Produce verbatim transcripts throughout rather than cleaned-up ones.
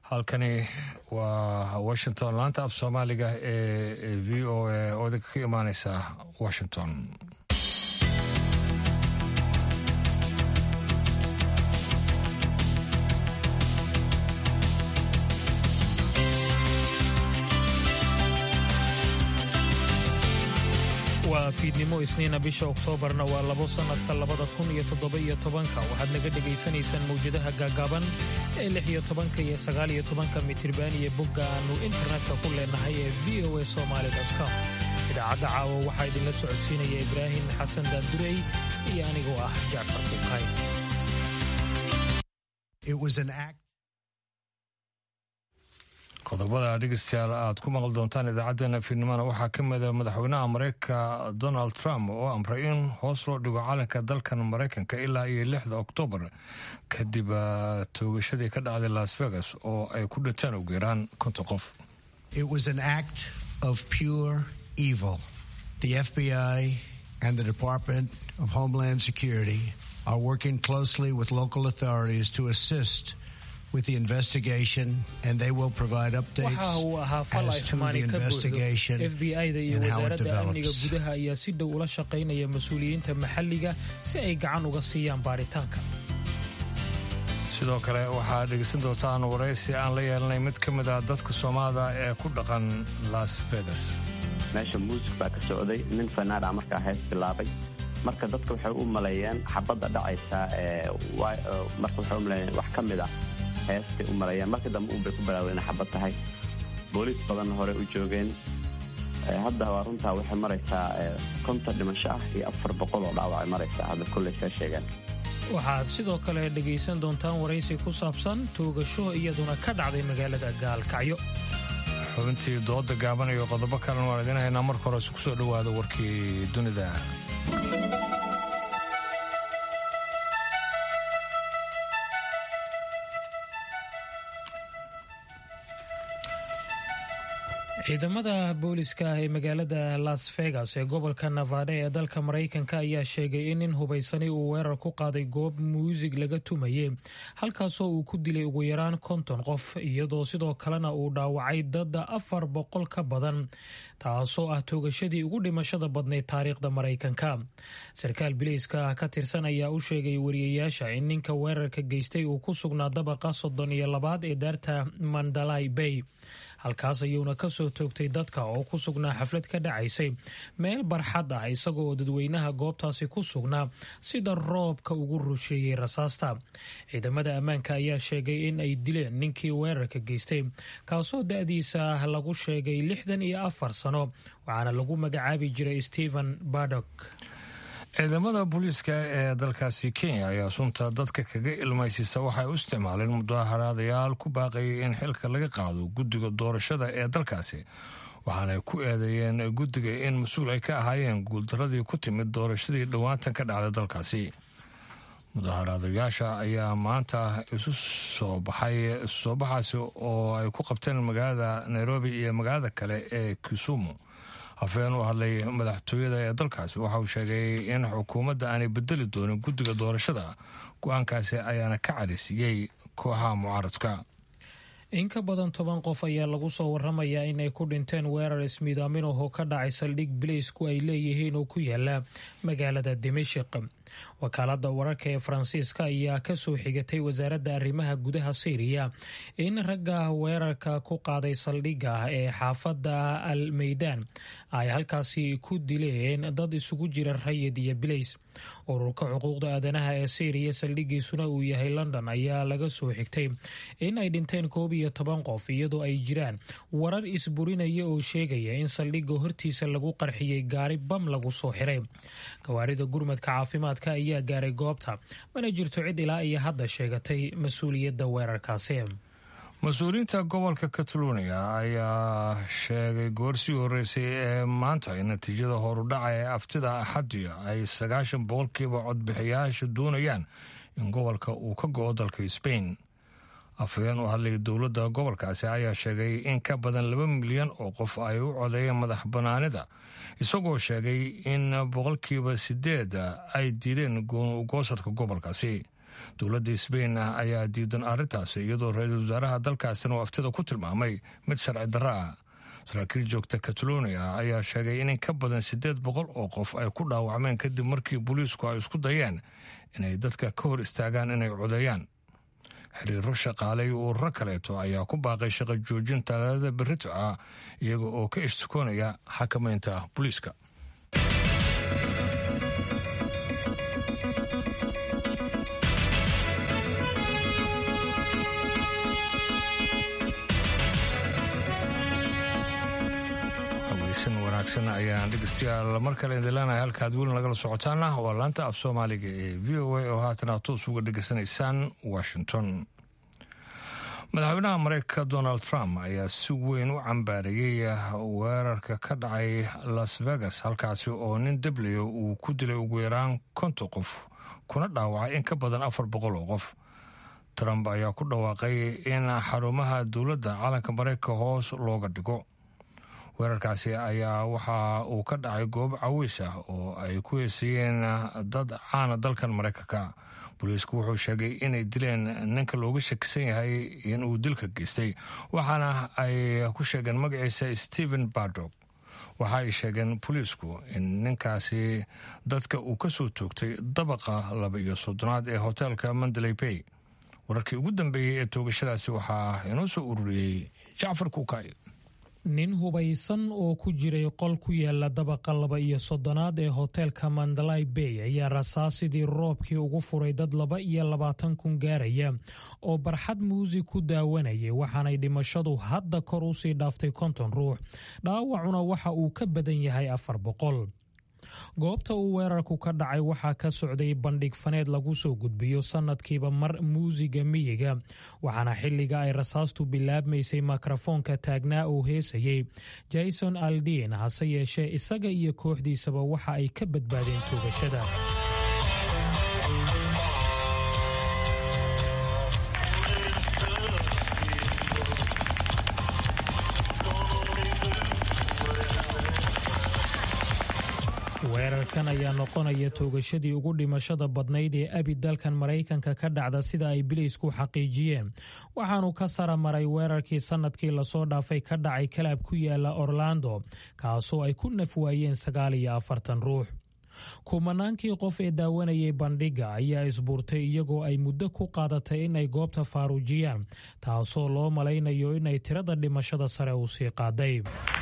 halkani waa washington laanta af soomaaliga ee v o a oo idinka ka imaaneysa washington. waa fiidnimo isniina bisha oktoobarna waa labo sannadka labada kun iyo toddoba iyo tobanka waxaad naga dhegaysanaysaan mawjadaha gaagaaban ee lix iyo tobanka iyo sagaal iyo tobanka mitirban iyo bogga aannu internetka ku leenahay ee v o a somaali dot com. idaacadda caawo waxaa idinla socodsiinaya ibraahim xasan daandurey iyo anigoo ah jacfar buukay. qodobada dhegeystayaal aad ku maqli doontaan idaacaddeenna fiidnimona waxaa ka mida madaxweynaha maraykanka donald trump oo amray in hoos loo dhigo calanka dalkan maraykanka ilaa iyo lixda oktoobar kadib toogashadii ka dhacday las vegas oo ay ku dhinteen ugu yaraan konton qof. It was an act of pure evil. The F B I and the Department of Homeland Security are working closely with local authorities to assist with the investigation, and they will provide updates as to the investigation F B I-da iyo and how it wasaaradda amniga develops. gudaha ayaa si dhow ula shaqaynaya mas-uuliyiinta maxalliga si ay gacan uga siiyaan baaritaanka. sidoo kale waxaad dhegeysan doontaan waraysi aan la yeelanay mid ka mid ah dadka soomaalida ee ku dhaqan las vegas. meesha muusig baa ka socday, nin fanaana markaa hees bilaabay, marka dadka waxay u maleeyeen xabadda dhacaysa ee marka waxay u maleeyeen wax ka mid ah heestay u maleeyeen, markii dambe uun bay ku baraaween xabad tahay. booliis badan hore u joogeen. hadda waa runtaa waxay maraysaa konton dhimasho ah iyo afar boqol oo dhaawac ay maraysaa hadda kolley ka sheegeen. waxaad sidoo kale dhegaysan doontaan waraysi ku saabsan toogasho iyaduna ka dhacday magaalada gaalkacyo. xubintii dooda gaaban iyo qodobo kalena waan idiin haynaa. marka hore ku soo dhowaada warkii dunida. ciidamada booliska ee magaalada las vegas ee gobolka nevada ee dalka maraykanka ayaa sheegay in nin hubaysani uu weerar ku qaaday goob muusig laga tumayay halkaasoo uu ku dilay ugu yaraan konton qof iyadoo sidoo kalena uu dhaawacay dad afar boqol ka badan, taasoo ah toogashadii ugu dhimashada badnayd taariikhda maraykanka. sarkaal biliiska ka tirsan ayaa u sheegay wariyayaasha in ninka weerarka geystay uu ku sugnaa dabaqa soddon iyo labaad ee daarta mandalay bay, halkaas ayuuna ka soo toogtay dadka oo ku sugnaa xaflad ka dhacaysay meel barxad ah isagoo dadweynaha goobtaasi ku sugnaa sida roobka ugu rusheeyey rasaasta. ciidamada ammaanka ayaa sheegay in ay dileen ninkii weerarka geystay, kaasoo da-diisa lagu sheegay lixdan iyo afar sano, waxaana lagu magacaabi jiray stephen badok. ciidamada booliiska ee dalkaasi kenya ayaa sunta dadka kaga ilmaysiisa waxay u isticmaaleen mudaharaadayaal ku baaqayay in xilka laga qaado guddiga doorashada ee dalkaasi, waxaanay ku eedeeyeen guddiga in mas-uul ay ka ahaayeen guuldaradii ku timid doorashadii dhowaantan ka dhacday dalkaasi. mudaharaadayaasha ayaa maanta isu soo baxay soo baxaasi oo ay ku qabteen magaalada nairobi iyo magaalada kale ee kisumu. hafeen u hadlay madaxtooyada ee dalkaasi waxa uu sheegay in xukuumadda aanay bedeli doonin guddiga doorashada. go-aankaasi ayaana ka cadhaysiiyey kooxaha mucaaradka. in ka badan toban qof ayaa lagu soo waramayaa inay ku dhinteen weerar ismiidaamin oo ka dhacay saldhig bileysku ay leeyihiin oo ku yaala magaalada dimashik. wakaalada wararka ee faransiiska ayaa kasoo xigatay wasaaradda arrimaha gudaha syriya in ragga weerarka ku qaaday saldhigga ee xaafadda al meydaan ay halkaasi ku dileen dad isugu jira rayid iyo bileys. ururka xuquuqda aadanaha ee syriya saldhiggiisuna uu yahay london ayaa laga soo xigtay in ay dhinteen koob iyo toban qof, iyadoo ay jiraan warar isburinaya oo sheegaya in saldhigga hortiisa lagu qarxiyey gaari bam lagu soo xiray. gawaarida gurmadka caafimaadka ayaa gaaray goobta, mana jirto cid ilaa iyo hadda sheegatay mas-uuliyadda weerarkaasi. mas-uuliyiinta gobolka catalonia ayaa sheegay goorsii horreysay ee maanta in natiijada horudhaca ee aftida axadiya ay sagaashan boqolkiiba codbixiyayaasha doonayaan in gobolka uu ka go-o dalka sbain. afhayeen u hadlay dowladda gobolkaasi ayaa sheegay in ka badan laba milyan oo qof ay u codeeyeen madax banaanida, isagoo sheegay in boqolkiiba sideed ay diideen goosadka gobolkaasi. dowladda Spain ayaa diidan arrintaasi iyadoo ra'iisul wasaaraha dalkaasina uu aftida ku tilmaamay mid sharci darro ah. saraakiil joogta Catalonia ayaa sheegay in ka badan siddeed boqol oo qof ay ku dhaawacmeen kadib markii booliisku ay isku dayeen inay dadka ka hor istaagaan inay codeeyaan. xiriiro shaqaale iyo ururo kaleeto ayaa ku baaqay shaqo joojin talaadada berrito ah iyaga oo ka ishtukoonaya xakamaynta booliiska. wanaagsan ayaan dhegeystayaal mar kale idin leenahay halkaad weli nagala socotaana waa laanta af soomaaliga ee v o a oo haatan aad toos uga dhegeysanaysaan Washington. madaxweynaha Mareykanka Donald Trump ayaa si weyn u cambaareeyay weerarka ka dhacay Las Vegas halkaasi oo nin dabliyo uu ku dilay ugu yaraan konton qof kuna dhaawacay in ka badan afar boqol oo qof. Trump ayaa ku dhawaaqay in xarumaha dowladda calanka Mareykanka hoos looga dhigo. weerarkaasi ayaa waxa uu ka dhacay goob cawiis ah oo ay ku heesayeen dad caana dalkan Mareykanka. booliisku wuxuu sheegay inay dileen ninka looga shakisan yahay in uu dilka geystay waxaana ay ku sheegeen magaciisa Stephen Paddock. waxa ay sheegeen booliisku in ninkaasi dadka uu ka soo toogtay dabaqa laba iyo soddonaad ee hoteelka Mandalay Bay. wararkii ugu dambeeyey ee toogashadaasi waxaa inoo soo ururiyey Jacfar Kukay. nin hubaysan oo ku jiray qol ku yaala dabaqa laba iyo soddonaad ee hoteelka Mandalay Bay ayaa rasaasidii roobkii ugu furay dad laba iyo labaatan kun gaaraya oo barxad muusig ku daawanayay waxaanay dhimashadu hadda kor u sii dhaaftay konton ruux dhaawacuna waxa uu ka badan yahay afar boqol. goobta uu weerarku ka dhacay waxaa ka socday bandhig faneed lagu soo gudbiyo sanadkiiba mar muusiga miyiga waxaana xilliga ay rasaastu bilaabmaysay mikrofoonka taagnaa uu heesayay Jason Aldean hase yeeshee isaga iyo kooxdiisaba waxa ay ka badbaadeen toogashada. weerarkan ayaa noqonaya toogashadii ugu dhimashada badnayd ee abi dalkan Mareykanka ka dhacda sida ay biliisku xaqiijiyeen waxaanu ka sara maray weerarkii sanadkii lasoo dhaafay ka dhacay kalaab ku yaala Orlando kaasoo ay ku nafwaayeen sagaal iyo afartan ruux. kumanaankii qof ee daawanayay bandhiga ayaa isbuurtay iyagoo ay muddo ku qaadatay inay goobta faaruujiyaan taasoo loo malaynayo inay tirada dhimashada sare u sii qaaday.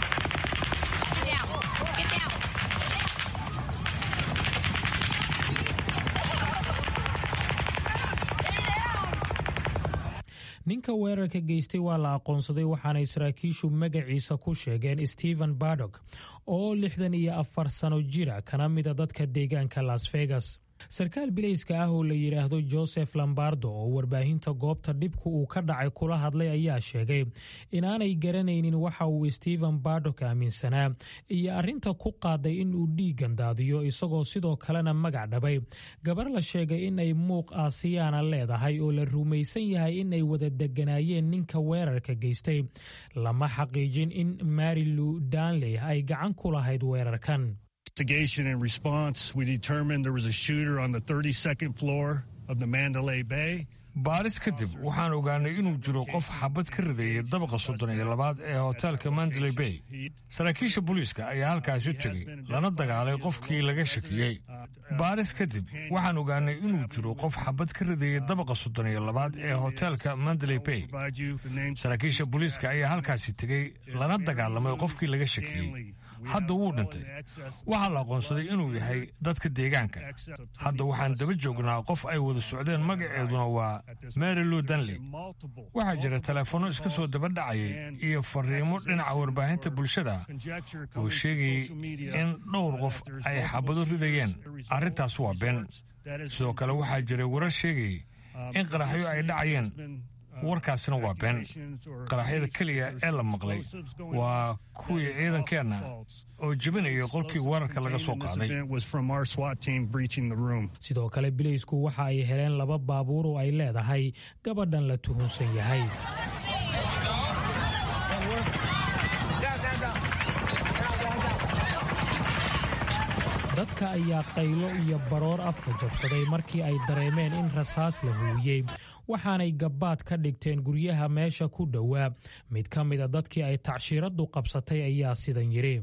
ninka weerarka geystay waa la aqoonsaday waxaana saraakiishu magaciisa ku sheegeen Stephen Paddock oo lixdan iyo afar sano jira kana mida dadka deegaanka Las Vegas. sarkaal bilayska ah oo la yiraahdo Joseph Lombardo oo warbaahinta goobta dhibku uu ka dhacay kula hadlay ayaa sheegay inaanay garanaynin waxa uu Stephen Paddock aaminsanaa iyo arrinta ku qaaday in uu dhiigan daadiyo isagoo sidoo kalena magac dhabay gabar la sheegay in ay muuq Aasiyaana leedahay oo la rumaysan yahay in ay wada deganaayeen ninka weerarka geystay. lama xaqiijin in Mary Lou Danley ay gacan ku lahayd weerarkan. Investigation and response, we determined there was a shooter on the thirty-second floor of the Mandalay Bay. baaris kadib waxaan ogaanay inuu jiro qof xabad ka rideeyay dabaqa soddon iyo labaad ee hoteelka Mandalay Bay. saraakiisha booliiska ayaa halkaasi tegay lana dagaalay qofkii laga shakiyey. baaris kadib waxaan ogaanay inuu jiro qof xabad ka rideeyay dabaqa soddon iyo labaad ee hoteelka Mandalay Bay. saraakiisha booliiska ayaa halkaasi tegay lana dagaalamay qofkii laga shakiyey. hadda wuu dhintay. waxaa la aqoonsaday inuu yahay dadka deegaanka. hadda waxaan daba joognaa qof ay wada socdeen magaceeduna waa Mary Lou Danley. waxaa jira teleefono iska soo daba dhacayay iyo fariimo dhinaca warbaahinta bulshada oo sheegayay in dhowr qof ay xabado ridayeen. arrintaas waa been. sidoo kale waxaa jiray warar sheegayay in qaraxyo ay dhacayeen. warkaasina waa been. qaraxyada keliya ee la maqlay waa kuwii ciidankeenna oo jebinaya qolkii weerarka laga soo qaaday. sidoo kale bilaysku waxa ay heleen laba baabuur oo ay leedahay gabadhan la tuhunsan yahay. dadka ayaa qaylo iyo baroor afka jabsaday markii ay dareemeen in rasaas la huwiyey waxaanay gabbaad ka dhigteen guryaha meesha ku dhowaa mid ka mida dadkii ay tacshiiradu qabsatay ayaa sidan yidhi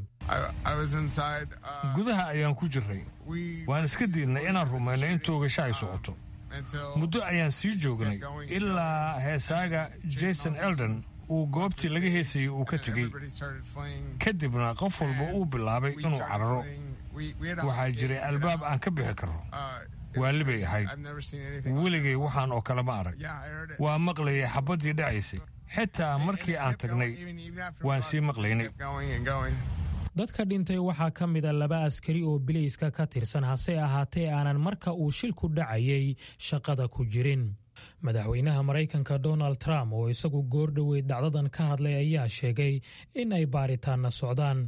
gudaha ayaan ku jirray waan iska diidnay inaan rumayno in toogasho ay socoto muddo ayaan sii joognay ilaa heesaaga jason eldon uu goobtii laga heesayey uu ka tegey kadibna qof walba uu bilaabay inuu cararo waxaa jiray albaab aan ka bixi karro waali bay ahayd weligay waxaan oo kale ma arag waa maqlayay xabaddii dhacaysay xitaa markii aan tagnay waan sii maqlaynay dadka dhintay waxaa ka mida laba askari oo bilayska ka tirsan hase ahaatee aanan marka uu shilku dhacayay shaqada ku jirin madaxweynaha maraykanka donald trump oo isagu goor dhoweyd dhacdadan ka hadlay ayaa sheegay in ay baaritaanna socdaan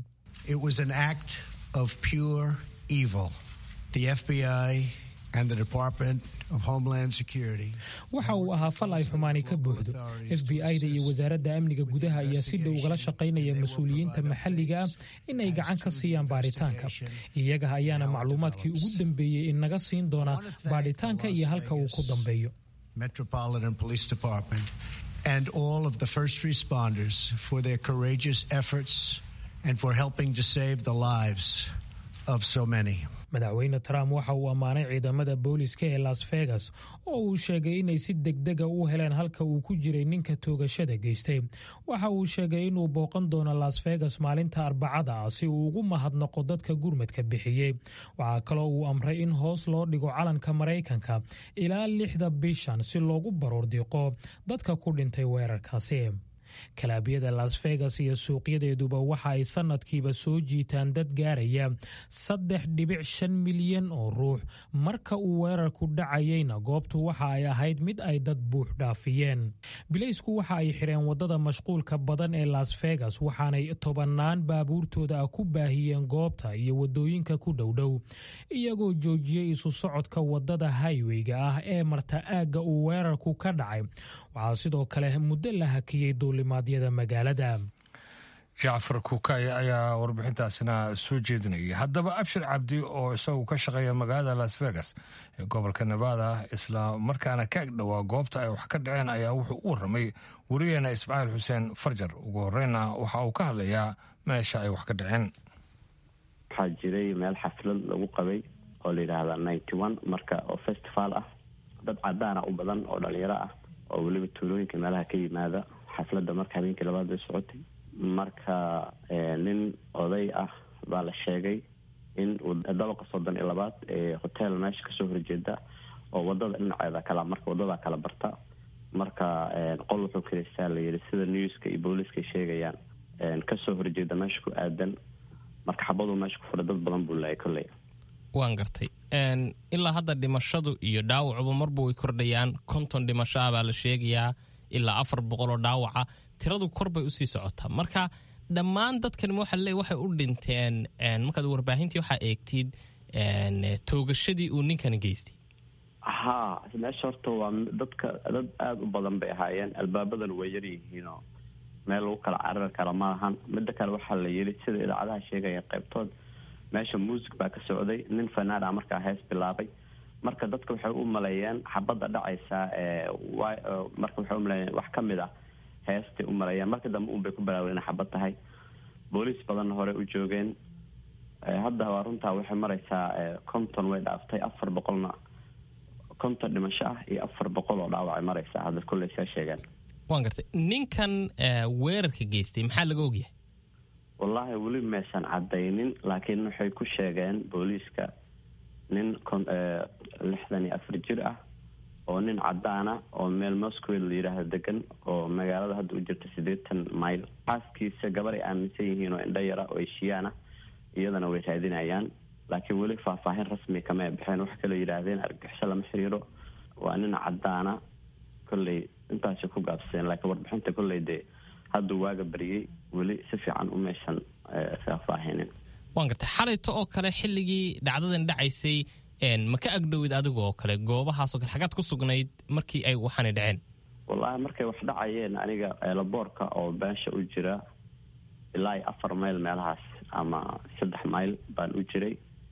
of pure evil. The F B I and the Department of Homeland Security. waxa uu ahaa fal ay xumaani ka buuxdo F B I-da iyo wasaaradda amniga gudaha ayaa si dhow ugala shaqaynaya mas-uuliyiinta maxalliga ah in ay gacan ka siiyaan baaritaanka iyaga ayaana macluumaadkii ugu dambeeyey in naga siin doona baaritaanka iyo halka uu ku dambeeyo Metropolitan Police Department and all of the first responders for their courageous efforts and for helping to save the lives of so many. madaxweyne Trump waxa uu amaanay ciidamada booliska ee Las Vegas oo uu sheegay inay si degdega u heleen halka uu ku jiray ninka toogashada geystay waxa uu sheegay inuu booqan doono Las Vegas maalinta Arbacada si uu ugu mahadnaqo dadka gurmadka bixiyay waxa kale oo uu amray in hoos loo dhigo calanka Mareykanka ilaa lixda bishan si loogu baroor diiqo dadka ku dhintay weerarkaasi kalaabyada Las Vegas iyo suuqyadeeduba waxa ay sanadkiiba soo jiitaan dad gaaraya saddex dhibic shan milyan oo ruux marka uu weerarku dhacayayna goobtu waxa ay ahayd mid ay dad buux dhaafiyeen bilaysku waxa ay xireen wadada mashquulka badan ee Las Vegas waxaanay tobanaan baabuurtooda ku baahiyeen goobta iyo wadooyinka ku dhowdhow iyagoo joojiyay isu socodka wadada highwayga ah ee marta aaga uu weerarku ka dhacay waxa sidoo kale muddo la hakiyay duulimaadyada magaalada jacfar kukay ayaa warbixintaasina soo jeedinayay haddaba abshir cabdi oo isagu ka shaqeeya magaalada Las Vegas ee gobolka Nevada isla markaana ka agdhowaa goobta ay wax ka dhaceen ayaa wuxuu u warramay wariyeena Ismaaciil Xuseen Farjar ugu horreyna waxa uu ka hadlayaa meesha ay wax ka dhaceen waxaa jiray meel xaflad lagu qabay oo la yidhaahda ninety one marka oo festival ah dad cadaan ah u badan oo dhalinyaro ah oo weliba tuulooyinka meelaha ka yimaada xafladda marka habeenkii labaad bay socotay marka nin oday ah baa la sheegay in dabaqa soddon iyo labaad ee hotel meesha kasoo horjeeda oo wadada dhinaceeda kala marka wadada kala barta marka qol wuxuu kaleestaa la yidhi sida newska iyo booliska sheegayaan kasoo horjeeda meesha ku aadan marka xabadu meesha ku fura dad badan buu laayay kolley waan gartay ilaa hadda dhimashadu iyo dhaawacuba marba way kordhayaan konton dhimasho ah baa la sheegayaa ilaa afar boqol oo dhaawaca tiradu kor bay usii socotaa marka dhammaan dadkan waxa le waxay u dhinteen markaad warbaahintii waxaa eegtid toogashadii uu ninkani geystay ha meesha horta waa dadka dad aada u badan bay ahaayeen albaabadan way yar yihiinoo meel lagu kala carari kara maahan midda kale waxaa la yidhi sida idaacadaha sheegaya qaybtood meesha muusig baa ka socday nin fanaana markaa hees bilaabay marka dadka waxay u maleeyeen xabadda dhacaysa ee marka waxay u maleeyeen wax ka mid ah heestay u maleeyeen marka dambe uun bay ku baraareen inay xabad tahay booliis badan hore u joogeen hadda waa runtaa waxay maraysaa konton way dhaaftay afar boqolna konton dhimasho ah iyo afar boqol oo dhaawacay maraysaa hadda kolley saa sheegeen waan gartay ninkan weerarka geystay maxaa laga ogyahay wallaahi weli maysan caddaynin laakiin waxay ku sheegeen booliiska nin lixdan iyo afar jir ah oo nin caddaana oo meel moscow la yidhaahdo degan oo magaalada hadda u jirta siddeetan mayl xaaskiisa gabar ay aaminsan yihiin oo indho yara oo eshiyaana iyadana way raadinayaan laakiin weli faahfaahin rasmi kama bixeen wax kaloo yidhaahdeen argixisho lama xiriiro waa nin caddaana kolley intaasay ku gaabsadeen laakiin warbixinta kolley dee hadduu waaga bariyey weli si fiican u maysan faahfaahinin waan gartay xalayto oo kale xilligii dhacdadan dhacaysay ma ka agdhowid adiga oo kale goobahaasoo kale xagaad ku sugnayd markii ay waxaanay dhaceen wallaahi markay wax dhacayeen aniga eelaboorka oo beesha u jira ilaa afar mayl meelahaas ama saddex mayl baan u jiray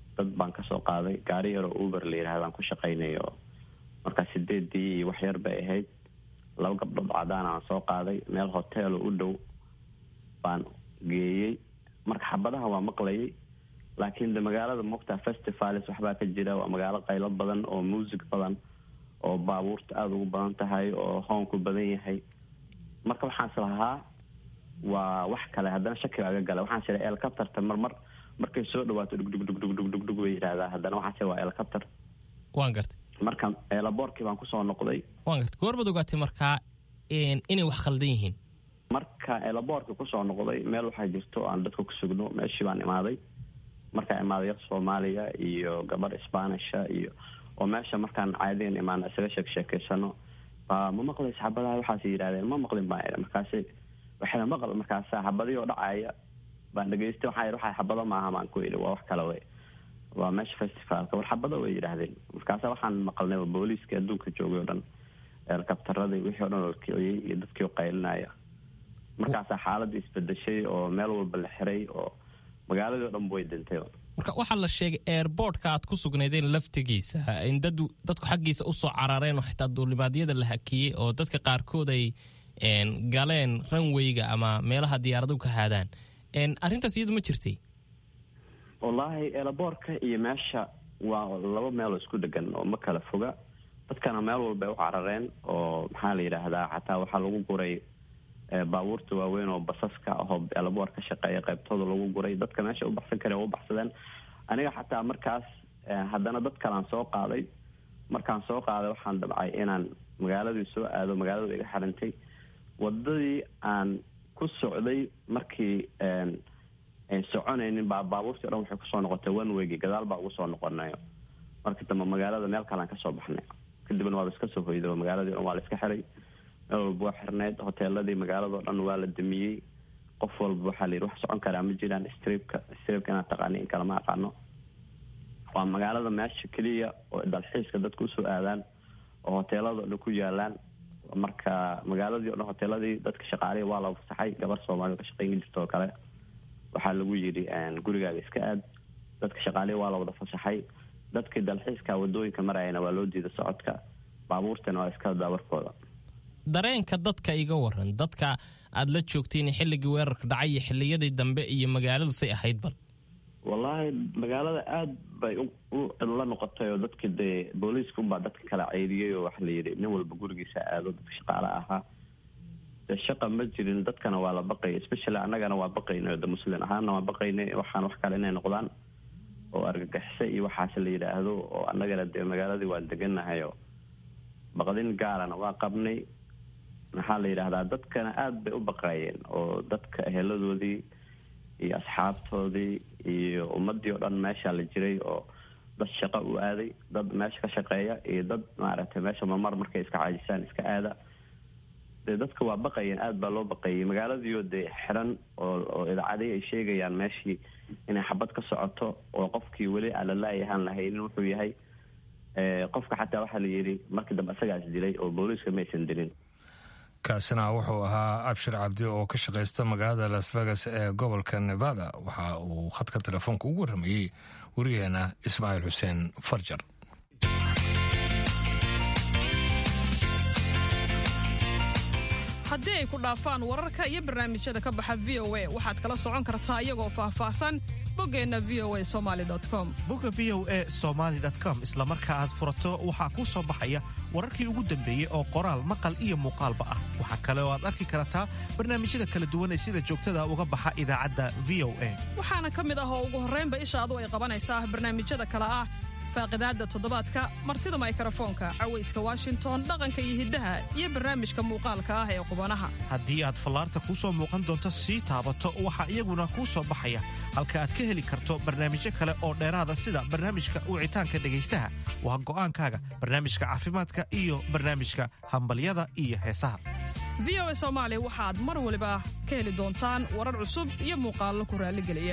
dad baan kasoo qaaday gaari yaroo uber la yidhahdaan ku shaqaynayo markaa sideedii iyo wax yar bay ahayd laba gabdhood cadaan aan soo qaaday meel hotel u dhow baan geeyey marka xabadaha waa maqlayay laakiin de magaalada moogtaa festivals waxbaa ka jira waa magaalo qaylo badan oo music badan oo baabuurta aada ugu badan tahay oo hoonku badan yahay marka waxaan islahaa waa wax kale haddana shaki aga gala waxaan sira helicopterta marmar markay soo dhawaato dhugdhugdhugdhugdhug way yidhaahdaa haddana waxaan sira waa helicopter waan gartay marka eelaboorkii baan kusoo noqday waan gartay goormaad ogaatay markaa inay wax khaldan yihiin marka eelaboorka kusoo noqday meel waxaa jirto aan dadka ku sugno meeshii baan imaaday markaa imaaday yar soomaaliya iyo gabar isbaanisha iyo oo meesha markaan caadiyan imaana isaga sheek sheekaysano baa ma maqlaysa xabadaha waxaas yidhahdeen ma maqlin baan idhi markaasi waxayna maqal markaasa xabadii oo dhacaya baan dhegaystay waxaa yidhi waxaa xabado maaha baan ku idhi waa wax kale wey waa meesha festivaalka war xabado way yidhaahdeen markaasa waxaan maqalnay booliiskii adduunka joogay o dhan helikabtaradii wixii o dhan oo kiciyey iyo dadkii oo qaylinaya markaasaa xaaladii isbedeshay oo meel walba la xiray oo magaaladii o dhan way dintay marka waxaa la sheegay airbortka aad ku sugnaydeen laftigiisa in dad dadku xaggiisa usoo carareen oo xitaa duulimaadyada la hakiyey oo dadka qaarkood ay galeen ranwayga ama meelaha diyaaradu ka haadaan arrintaas iyadu ma jirtay wallaahi eelaboorka iyo meesha waa laba meeloo isku dhegan oo ma kala foga dadkana meel walbay u carareen oo maxaa la yidhaahdaa xataa waxaa lagu guray baabuurta waaweyn oo basaska ahoo eelaboor ka shaqeeya qaybtooda lagu guray dadka meesha u baxsan kare u baxsadeen aniga xataa markaas haddana dad kalean soo qaaday markaan soo qaaday waxaan dabcay inaan magaaladii soo aado magaalada iga xirintay wadadii aan ku socday markii soconaynin baa baabuurtii o dhan waxay kusoo noqotay one waygi gadaal baa ugu soo noqonayo marka dambe magaalada meel kalean kasoo baxnay kadibna waaba iska soo hoyday magaaladii o dhan waa la iska xiray meel walba waa xirneyd hoteeladii magaaladao dhan waa la damiyey qof walba waxaa la yidhi wax socon karaa ma jiraan stribka stribka inaad taqaani in kalama aqaano waa magaalada meesha keliya oo dalxiiska dadka usoo aadaan oo hoteelada o dhan ku yaalaan marka magaaladii o dhan hoteeladii dadka shaqaaliya waa la fasaxay gabar soomaaliya ka shaqeyn jirta oo kale waxaa lagu yidhi gurigaaga iska aad dadka shaqaaliya waa la wada fasaxay dadkii dalxiiska wadooyinka marayana waa loo diida socodka baabuurtana waa iska daawarkooda dareenka dadka iga waran dadka aad la joogteen xilligii weerarka dhacay iyo xilliyadii dambe iyo magaaladu say ahayd bal wallaahi magaalada aad bay u la noqotay oo dadka dee booliiska unbaa dadka kala ceyriyey oo waxa la yidhi nin walba gurigiisa aado dadka shaqaale ahaa dee shaqa ma jirin dadkana waa la baqayay especially annagana waa baqaynay de muslin ahaana waa baqaynay waxaan wax kale inay noqdaan oo argagixisa iyo waxaas la yidhaahdo oo annagana dee magaaladii waan deganahay oo baqdin gaarana waa qabnay maxaa la yidhaahdaa dadkana aada bay u baqaayeen oo dadka eheladoodii iyo asxaabtoodii iyo ummadii oo dhan meesha la jiray oo dad shaqo u aaday dad meesha ka shaqeeya iyo dad maaragtay meesha mamar markay iska caajisaan iska aada dee dadka waa baqayeen aada baa loo baqayay magaaladiioo dee xiran oo oo idaacadii ay sheegayaan meeshii inay xabad ka socoto oo qofkii weli aan la laayahaan lahaynin wuxuu yahay qofka xataa waxaa la yidhi markii dambe isagaas dilay oo booliiska maysan dilin kaasina wuxuu ahaa abshir cabdi oo ka shaqaysta magaalada las vegas ee gobolka nevada waxa uu khadka telefoonka ugu warramayey wariyaheena ismaaciil xuseen farjar haddii ay ku dhaafaan wararka iyo barnaamijyada ka baxa v o a waxaad kala socon kartaa iyagoo faahfaahsan boggeenna v o a somaali com bogga v o a somaali com isla marka aad furato waxaa kuu soo baxaya wararkii ugu dambeeyey oo qoraal maqal iyo muuqaalba ah waxaa kale oo aad arki kartaa barnaamijyada kala duwan ee sida joogtada uga baxa idaacadda v o a waxaana ka mid ah oo ugu horraynba ishaadu ay qabanaysaa barnaamijyada kale ah faaqidaadda toddobaadka martida maykrofoonka cawayska washington dhaqanka iyo hiddaha iyo barnaamijka muuqaalka ah ee qubanaha haddii aad fallaarta kuu soo muuqan doonto sii taabato waxaa iyaguna kuu soo baxaya halka aad ka heli karto barnaamijyo kale oo dheeraada sida barnaamijka wicitaanka dhegaystaha waa go'aankaaga barnaamijka caafimaadka iyo barnaamijka hambalyada iyo heesaha v o a soomaali waxaad mar waliba ka heli doontaan warar cusub iyo muuqaallo ku raalligeliya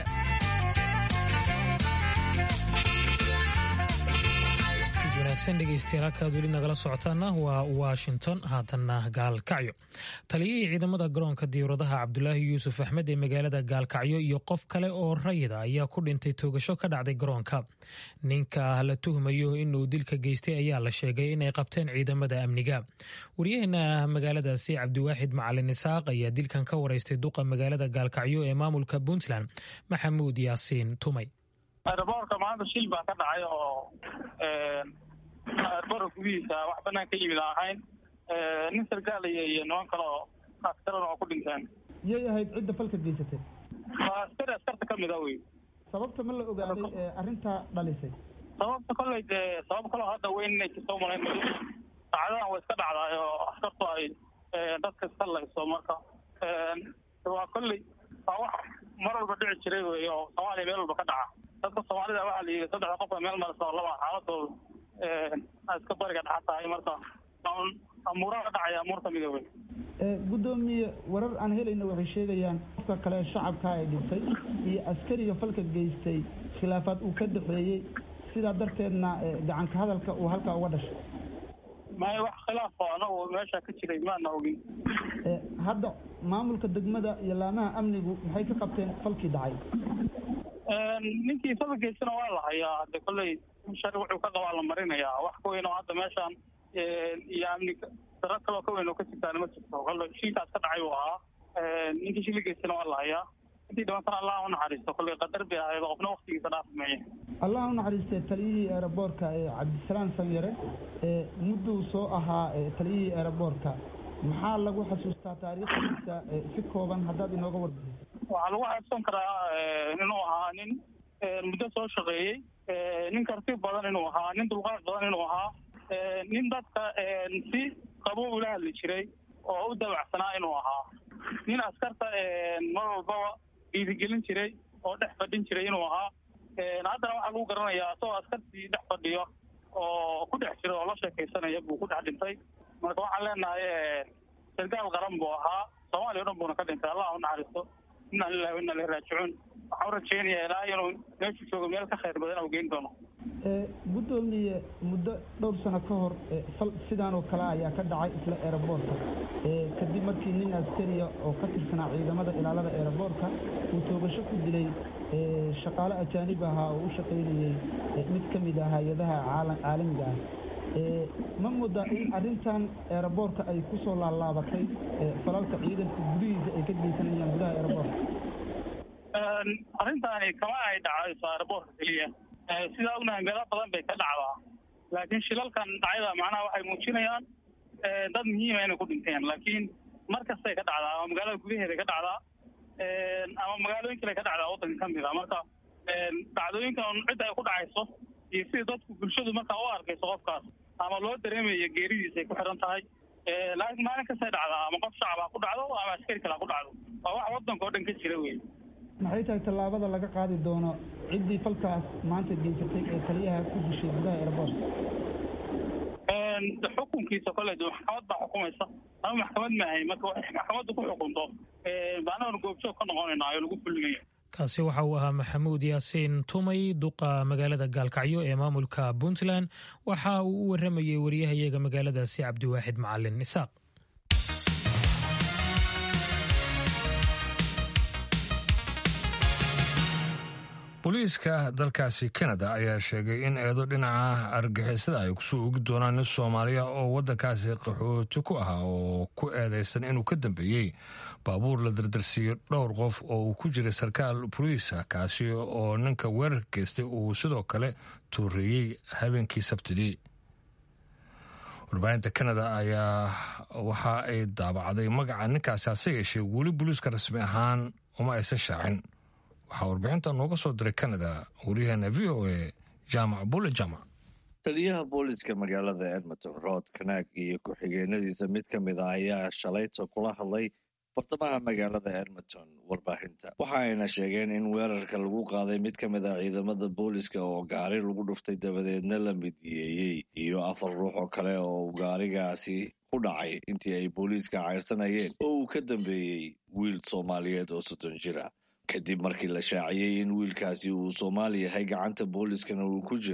wanaagsan dhegaystayaal halkaad weli nagala socotaana waa washington haatanna gaalkacyo taliyihii ciidamada garoonka diyaaradaha cabdulaahi yuusuf axmed ee magaalada gaalkacyo iyo qof kale oo rayida ayaa ku dhintay toogasho ka dhacday garoonka ninka la tuhmayo inuu dilka geystay ayaa la sheegay inay qabteen ciidamada amniga waryaheena magaaladaasi cabdiwaaxid macalin isaaq ayaa dilkan ka waraystay duqa magaalada gaalkacyo ee maamulka puntland maxamuud yaasiin tumay. airboorka maanta shil baa ka dhacay oo airboorka gudihiisa wax banaan ka yimid ahayn nin sargaalaya iyo niman kale oo askaran oo ku dhinteen. yay ahayd cidda falka geysatay? waa askari askarta ka mid a wey. sababta ma la ogaaday arrintaa dhalisay? sababta kolley dee sabab kaloo hadda weyn inay jirto umalayn dacdadan way iska dhacdaay oo askartu ay dadka iska layso marka waa kolley waa wax mar walba dhici jiray wey oo soomaaliya meel walba ka dhaca. dadka soomaalida waxaa la yidhi saddexda qof meel marasa oo laba xaaladooda iska bariga dhaxa tahay marka amuuraha dhacaya amuur ka mida wey. guddoomiye warar aan helayna waxay sheegayaan qofka kale shacabka ay dhintay iyo askariga falka geystay khilaafaad uu ka dhexeeyey sidaa darteedna gacanka hadalka uu halkaa uga dhashay. maya wax khilaaf oo anagu meesha ka jiray maana ogin. hadda maamulka degmada iyo laamaha amnigu maxay ka qabteen falkii dhacay? ninkii falka geystana waa la hayaa hade kolley shari wuxuu ka qabaa la marinayaa wax ka weyn oo hadda meeshaan iyo amni daro kaloo ka weyn oo ka jirtaana ma jirto. kolley shilkaas ka dhacay uu ahaa ninkii shili geystana waa la hayaa intii dhibantana allah u naxariisto kolley qadar bay ahayd qofna waktigiisa dhaafmeeye. allah u naxariistay taliyihii aeroboorka ee cabdisalaan sanyare mudduu soo ahaa taliyihii aeroboorka maxaa lagu xasuustaa taariikhdiisa si kooban haddaad inooga warbixiso? waxaa lagu xasuusan karaa inuu ahaa nin muddo soo shaqeeyey, nin karti badan inuu ahaa, nin dulqaad badan inuu ahaa, nin dadka si qabow ula hadli jiray oo u dabacsanaa inuu ahaa, nin askarta mar walbaba dhiirigelin jiray oo dhex fadhin jiray inuu ahaa. haddana waxaa lagu garanayaa isagoo askartii dhex fadhiyo oo ku dhex jira oo la sheekaysanaya buu ku dhex dhintay. marka waxaan leenahay sargaal qaran buu ahaa, soomaaliya o dhan buuna ka dhintay. allah u naxariisto, inaa lilahi wa inaa ilahi raajicuun. waxaan u rajeynayaa ilaahay inuu meeshu joogo meel ka khayr badan u geyn doono. guddoomiye muddo dhowr sano ka hor fal sidaan oo kale ayaa ka dhacay isla aeroboorka kadib markii nin askariya oo ka tirsanaa ciidamada ilaalada aeroboorka uu toogasho ku dilay shaqaale ajaanib ahaa oo u shaqaynayey mid ka mid ah hay-adaha caalamiga ah. ma moodaa in arrintan aeroboorka ay ku soo laalaabatay falalka ciidanka gudihiisa ay ka geysanayaan gudaha aeroboorka? arrintaani kama ay dhacayso aeroboorka keliya, sidaa ognahay meelo badan bay ka dhacdaa. laakiin shilalkan dhacayda macnaha waxay muujinayaan dad muhiima inay ku dhinteen, laakiin mar kastay ka dhacdaa ama magaalada gudaheeda ka dhacdaa ama magaalooyin kale ka dhacdaa waddanka ka mid a. marka dhacdooyinkan cidda ay ku dhacayso iyo sida dadku bulshadu markaa u arkayso qofkaas ama loo dareemayo geeridiisa ay ku xiran tahay. laakiin maalin kastay dhacdaa ama qof shacab ha ku dhacdo ama askari kale ha ku dhacdo. waa wax waddanka oo dhan ka jira wey. maxay tahay tallaabada laga qaadi doono ciddii falkaas maanta geysatay ee taliyaha ku dishay gudaha aeroboorka? xukunkiisa kolley maxkamad baa xukumaysa ama maxkamad maahay. marka waxay maxkamaddu ku xukunto baanaanu goobjoog ka noqonayna oo lagu fulinaya. kaasi waxa uu ahaa maxamuud yaasiin tumay duqa magaalada gaalkacyo ee maamulka puntland. waxa uu u waramayey wariyahayaga magaaladaasi cabdiwaaxid macalin isaaq. booliiska dalkaasi kanada ayaa sheegay in eedo dhinaca argixisada ay kusoo ogi doonaan nin soomaaliya oo waddankaasi qaxooti ku ahaa oo ku eedaysan inuu ka dambeeyey baabuur la dardarsiiyey dhowr qof oo uu ku jiray sarkaal boliisa kaasi oo ninka weerarka geystay uu sidoo kale tuureeyey habeenkii sabtidii. warbaahinta kanada ayaa waxa ay daabacday magaca ninkaasi hase yeeshee weli booliiska rasmi ahaan uma aysan shaacin. waxaa warbixinta nooga soo diray kanada waryaheena v o a jaamac bule jamac. taliyaha booliska magaalada edmonton rod kanaag iyo ku-xigeenadiisa mid ka mid ah ayaa shalayto kula hadlay bartamaha magaalada edmonton warbaahinta. waxa ayna sheegeen in weerarka lagu qaaday mid ka mid ah ciidamada booliska oo gaari lagu dhuftay dabadeedna la midiyeeyey iyo afar ruux oo kale oo gaarigaasi ku dhacay intii ay booliiska cayrsanayeen oo uu ka dambeeyey wiil soomaaliyeed oo soddon jira. kadib markii la shaaciyey in wiilkaasi uu soomaali yahay gacanta booliskana uu ku jiro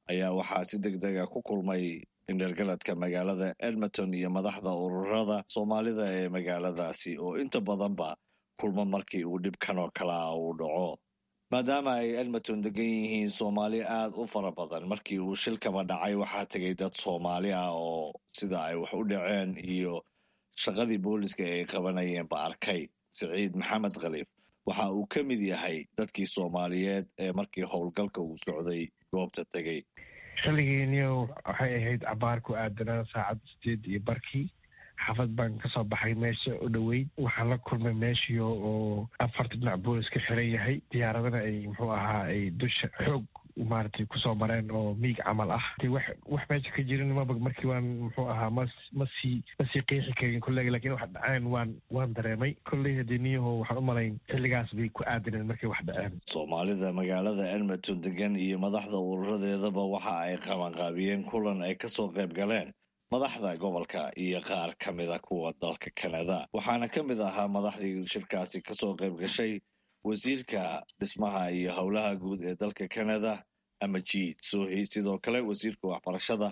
ayaa waxaa si deg dega ku kulmay indhergaradka magaalada edmonton iyo madaxda ururada soomaalida ee magaaladaasi oo inta badanba kulmo markii uu dhibkan oo kalea uu dhaco maadaama ay edmonton degan yihiin soomaali aad u fara badan markii uu shilkaba dhacay waxaa tegay dad soomaali ah oo sida ay wax u dhaceen iyo shaqadii booliska ay qabanayeenba arkay siciid maxamed khaliif waxa uu ka mid yahay dadkii soomaaliyeed ee markii howlgalka uu socday goobta tegey xilligiiniyo waxay ahayd cabaar ku aadanaa saacad sideed iyo barkii xaafad baan kasoo baxay meesha u dhoweyd waxaan la kulmay meeshii oo afarta dhinac boolis ka xiran yahay diyaaradana ay muxuu ahaa ay dusha xoog maaragtay kusoo mareen oo miig camal ah wax wax meesha ka jirin maba markii waan muxuu ahaa ma masii masii qiixi karin kollega lakiin wax dhaceen waan waan dareemay kolley haddii niyaho waxaan u malayn xilligaas bay ku aadaneen markay wax dhaceen soomaalida magaalada edmonton degan iyo madaxda ururadeedaba waxa ay qabanqaabiyeen kulan ay kasoo qayb galeen madaxda gobolka iyo qaar ka mida kuwa dalka kanada waxaana ka mid ahaa madaxdii shirkaasi kasoo qayb gashay wasiirka dhismaha iyo howlaha guud ee dalka kanada amajid sohi sidoo kale wasiirka waxbarashada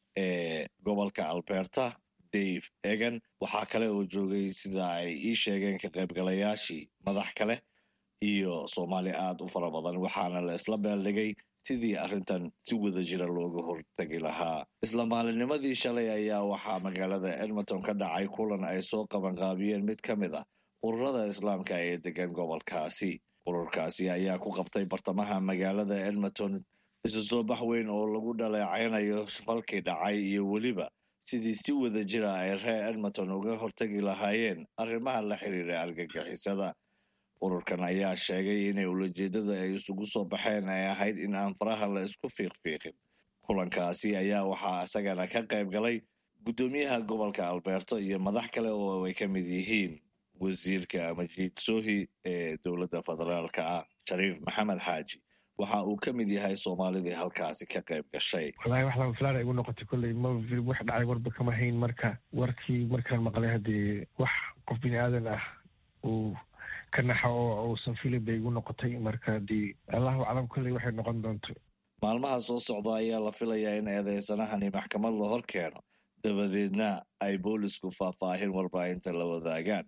ee gobolka alberta dave egan waxaa kale oo joogay sida ay ii sheegeen ka qaybgalayaashii madax kale iyo soomaali aad u fara badan waxaana la isla beeldhigay sidii arrintan si wada jira looga hortagi lahaa isla maalinnimadii shalay ayaa waxaa magaalada edmonton ka dhacay kulan ay soo qabanqaabiyeen mid ka mid ah ururada islaamka ee degan gobolkaasi ururkaasi ayaa ku qabtay bartamaha magaalada edmonton isu soo bax weyn oo lagu dhaleecaynayo falkii dhacay iyo weliba sidii si wada jira ay reer edmonton uga hortagi lahaayeen arrimaha la xiriira argagixisada ururkan ayaa sheegay inay ulajeedada ay isugu soo baxeen ay ahayd in aan faraha la isku fiiqfiiqin kulankaasi ayaa waxaa isagana ka qayb galay guddoomiyaha gobolka alberto iyo madax kale oo ay ka mid yihiin wasiirka majid sohi ee dowladda federaalka ah shariif maxamed xaaji waxa uu ka mid yahay soomaalidii halkaasi ka qayb gashay wallaahi wax lama filaan ay igu noqotay kolley ma wax dhacay warba kama hayn marka warkii markaan maqlay haddii wax qof bini aadan ah uu ka naxo oo uusan filin bay igu noqotay marka haddii allahu aclam kolley waxay noqon doonto maalmaha soo socda ayaa la filayaa in eedeysanahani maxkamad la hor keeno dabadeedna ay boolisku faahfaahin warbaahinta la wadaagaan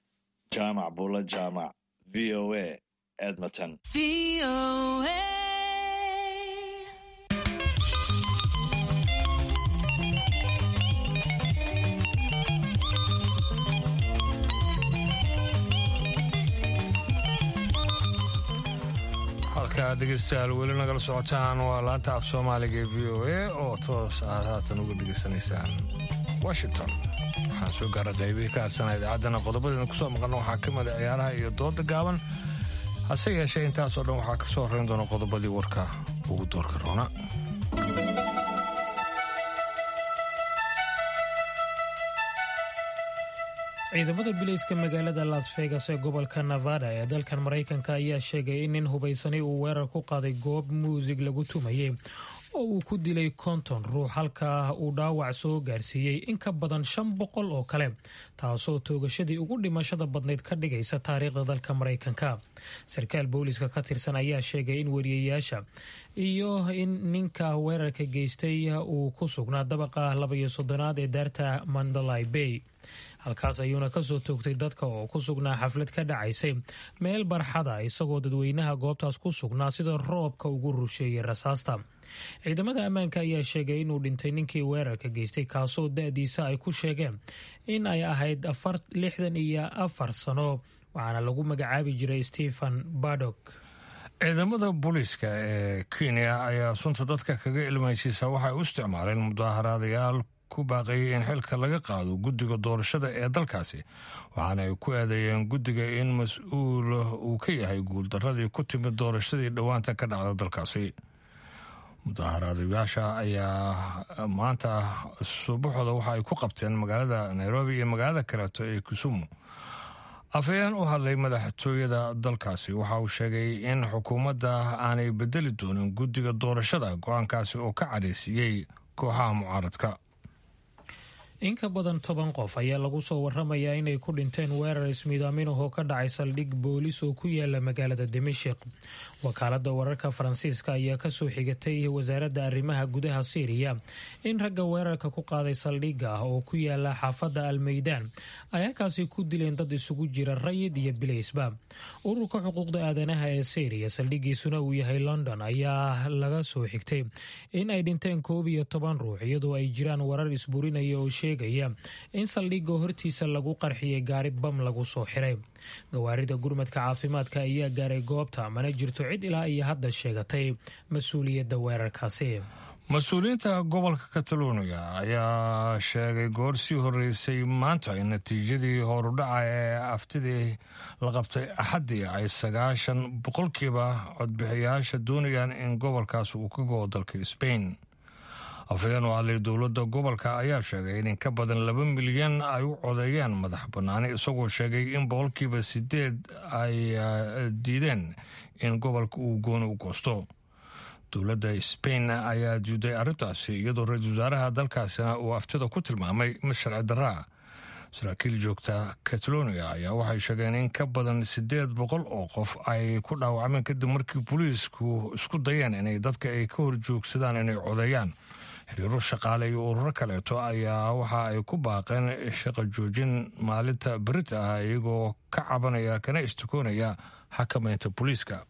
jaamac buulo jaamac v o a edmonton halkaa dhegeystayaal weli nagala socotaan waa laanta af soomaaliga ee v o a oo toos aad haatan uga dhegeysanaysaan washington waxaan soo gaara qaybihii ka harsanaa idaacaddana qodobadeena ku soo maqalna waxaa ka mida ciyaaraha iyo dooda gaaban hase yeeshee intaasoo dhan waxaa ka soo horrayn doona qodobadii warka ugu doorka roona ciidamada bileyska magaalada las vegas ee gobolka nevada ee dalkan maraykanka ayaa sheegay in nin hubaysanay uu weerar ku qaaday goob muusig lagu tumayey oo uu ku dilay konton ruux halkaa uu dhaawac soo gaarsiiyey in ka badan shan boqol oo kale taasoo toogashadii ugu dhimashada badnayd ka dhigaysa taariikhda dalka maraykanka sarkaal booliska ka tirsan ayaa sheegay in wariyayaasha iyo in ninka weerarka geystay uu ku sugnaa dabaqa labaiyo soddonaad ee daarta mandalay bay halkaas ayuuna kasoo toogtay dadka oo ku sugnaa xaflad ka dhacaysay meel barxada isagoo dadweynaha goobtaas ku sugnaa sida roobka ugu rusheeyay rasaasta ciidamada ammaanka ayaa sheegay inuu dhintay ninkii weerarka geystay kaasoo da-diisa ay ku sheegeen in ay ahayd lixdan iyo afar sano waxaana lagu magacaabi jiray stephen badok ciidamada booliiska ee kenya ayaa sunta dadka kaga ilmaysiisa waxay u isticmaaleen mudaaharaadayaal ku baaqayay in xilka laga qaado guddiga doorashada ee dalkaasi waxaana ay ku eedeeyeen guddiga in mas-uul uu ka yahay guuldaradii ku timid doorashadii dhowaanta ka dhacda dalkaasi mudaaharaadayaasha ayaa maanta subaxooda waxa ay ku qabteen magaalada nairobi iyo magaalada kaleeto ee kisumu afhayeen u hadlay madaxtooyada dalkaasi waxa uu sheegay in xukuumadda aanay bedeli doonin guddiga doorashada go-aankaasi oo ka cadhaysiiyey kooxaha mucaaradka in ka badan toban qof ayaa lagu soo waramayaa inay ku dhinteen weerar ismiidaamin oo ka dhacay saldhig boolis oo ku yaala magaalada dimashik. wakaalada wararka faransiiska ayaa kasoo xigatay wasaaradda arrimaha gudaha Syria in ragga weerarka ku qaaday saldhigga oo ku yaala xaafadda Al-Meydaan ay halkaasi ku dileen dad isugu jira rayid iyo bileysba. ururka xuquuqda aadanaha ee Syria saldhiggiisuna uu yahay London ayaa laga soo xigtay in ay dhinteen koob iyo toban ruux iyadoo ay jiraan warar isburinaya oo sheegaya in saldhigga hortiisa lagu qarxiyay gaari bam lagu soo xiray. gawaarida gurmadka caafimaadka ayaa gaaray goobta, mana jirto cid ilaa iyo hadda sheegatay mas-uuliyadda weerarkaasi. mas-uuliyiinta gobolka Catalonia ayaa sheegay goor sii horeysay maanta in natiijadii horudhaca ee aftidii la qabtay axaddii ay sagaashan boqolkiiba codbixiyaasha doonayaan in gobolkaas uu ka go'o dalka Spain. afhayeen oo hadlay dowladda gobolka ayaa sheegay in ka badan laba milyan ay u codeeyeen madax bannaani, isagoo sheegay in boqolkiiba sideed ay diideen in gobolka uu gooni u goosto. dowladda Spain ayaa diiday arrintaasi iyadoo ra-iisul wasaaraha dalkaasina uu aftida ku tilmaamay mid sharci darra. saraakiil joogta Catalonia ayaa waxay sheegeen in ka badan sideed boqol oo qof ay ku dhaawacmeen kadib markii booliisku isku dayeen inay dadka ay ka horjoogsadaan inay codeeyaan. xiriiro shaqaale iyo ururo kaleeto ayaa waxa ay ku baaqeen shaqo joojin maalinta berita ah iyagoo ka cabanaya kana istikoonaya xakamaynta booliiska.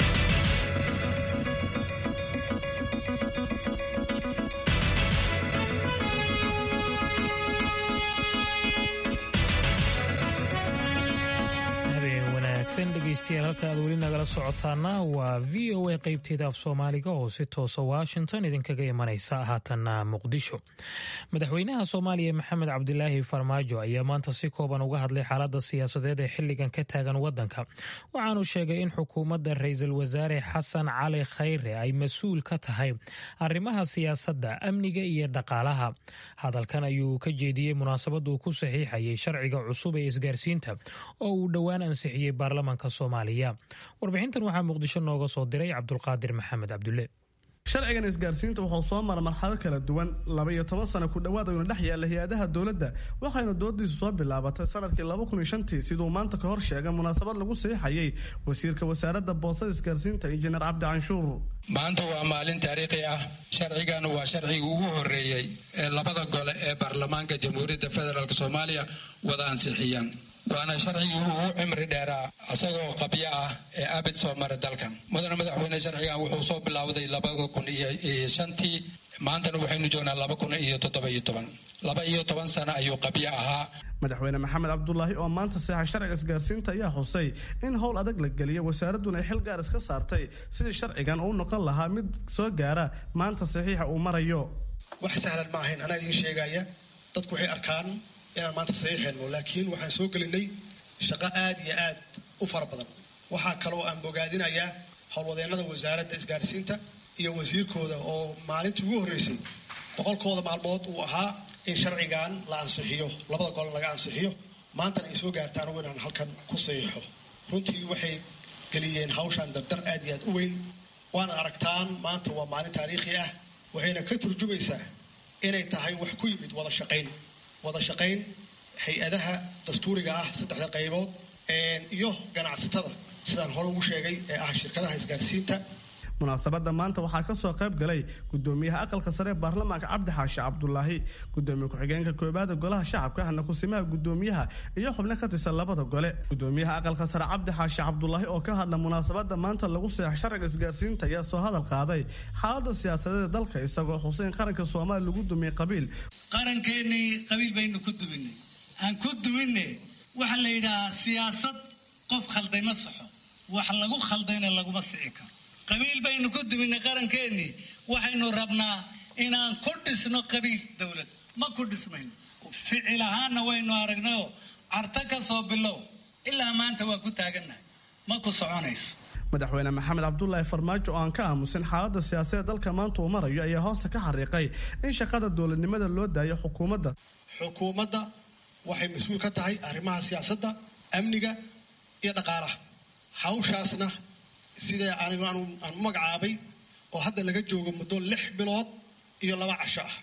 dhegeystayaal halka aad weli nagala socotaana waa v o a qaybteeda af soomaaliga oo si toosa washington idinkaga imanaysa haatanna muqdisho. madaxweynaha soomaaliya maxamed cabdilaahi farmaajo ayaa maanta si kooban uga hadlay xaalada siyaasadeed ee xilligan ka taagan wadanka, waxaanu sheegay in xukuumadda ra-iisul wasaare xasan cali khayre ay mas-uul ka tahay arrimaha siyaasadda, amniga iyo dhaqaalaha. hadalkan ayuu ka jeediyey munaasabad uu ku saxiixayay sharciga cusub ee isgaarsiinta oo uu dhowaan ansixiyey baarlamaanka Soomaaliya. warbixintan waxaa muqdisho nooga soo diray Cabdulqaadir Maxamed Cabdulle. sharcigan isgaarsiinta wuxuu soo maray marxalad kala duwan laba iyo toban sano ku dhawaad ayuuna dhex yaalla hay-adaha dowladda, waxayna doodiisu soo bilaabatay sanadkii laba kun iyo shantii siduu maanta ka hor sheegay munaasabad lagu saxiixayay wasiirka wasaaradda boosada isgaarsiinta injineer cabdi canshuur. maanta waa maalin taariikhi ah. sharcigan waa sharcigii ugu horeeyey ee labada gole ee baarlamaanka jamhuuriyadda federaalk Soomaaliya wada ansixiyaan, waana sharcigii ugu cimri dheeraa isagoo qabyo ah ee abid soo maray dalkan. mudane madaxweyne, sharcigan wuxuu soo bilowday labada kun iyo shantii, maantana waxaynu joognaa laba kun iyo toddoba iyo toban laba iyo toban sano ayuu qabyo ahaa. madaxweyne maxamed cabdulaahi oo maanta saxay sharciga isgaarsiinta ayaa xusay in howl adag la geliyay, wasaaradduna ay xil gaar iska saartay sidii sharcigan uu noqon lahaa mid soo gaara maanta saxiixa uu marayo. wax sahlan ma ahayn, anaa idiin sheegaya. dadku waxay arkaan inaan maanta saxiixayno, laakiin waxaan soo gelinay shaqo aad iyo aad u fara badan. waxaa kaloo aan bogaadinayaa howlwadeennada wasaaradda isgaarsiinta iyo wasiirkooda oo maalintii ugu horreysay boqolkooda maalmood uu ahaa in sharcigan la ansixiyo, labada gol laga ansixiyo. maantana ay soo gaartaan ugu inaan halkan ku saxiixo. runtii waxay geliyeen hawshaan dardar aad iyo aad u weyn. waana aragtaan maanta waa maalin taariikhi ah, waxayna ka turjumaysaa inay tahay wax ku yimid wada shaqayn wada shaqayn hay-adaha dastuuriga ah saddexda qaybood iyo ganacsatada sidaan hore ugu sheegay ee ah shirkadaha isgaarsiinta. munaasabadda maanta waxaa ka soo qayb galay gudoomiyaha aqalka sare ee baarlamaanka cabdi xaashi cabdulaahi, gudoomiye ku-xigeenka koobaad ee golaha shacabka ahna kusimaha gudoomiyaha iyo xubno ka tirsan labada gole. gudoomiyaha aqalka sare cabdi xaashi cabdulaahi oo ka hadla munaasabadda maanta lagu saxay sharciga isgaarsiinta ayaa soo hadal qaaday xaaladda siyaasadeed ee dalka, isagoo xuseen qaranka Soomaaliya lagu dumiyay qabiil. qarankeenii qabiil baynu ku duminay, aan ku duminay waxa la yidhahaa siyaasad qof khalday ma saxo, wax lagu khaldayna laguma sixi karo. qabiil baynu ku duminay qarankeenii, waxaynu rabnaa inaan ku dhisno qabiil dowlad, ma ku dhismayno. ficil ahaanna waynu aragnayoo carta ka soo bilow ilaa maanta waa ku taagannahay, ma ku soconayso. madaxweyne maxamed cabdulaahi farmaajo oo aan ka aamusin xaaladda siyaasadeed dalka maanta uu marayo ayaa hoosta ka xariiqay in shaqada dowladnimada loo daayo xukuumadda. xukuumadda waxay mas-uul ka tahay arrimaha siyaasadda, amniga iyo dhaqaalaha. hawshaasna sidee anigu aan u magacaabay oo hadda laga joogo muddo lix bilood iyo laba casho ah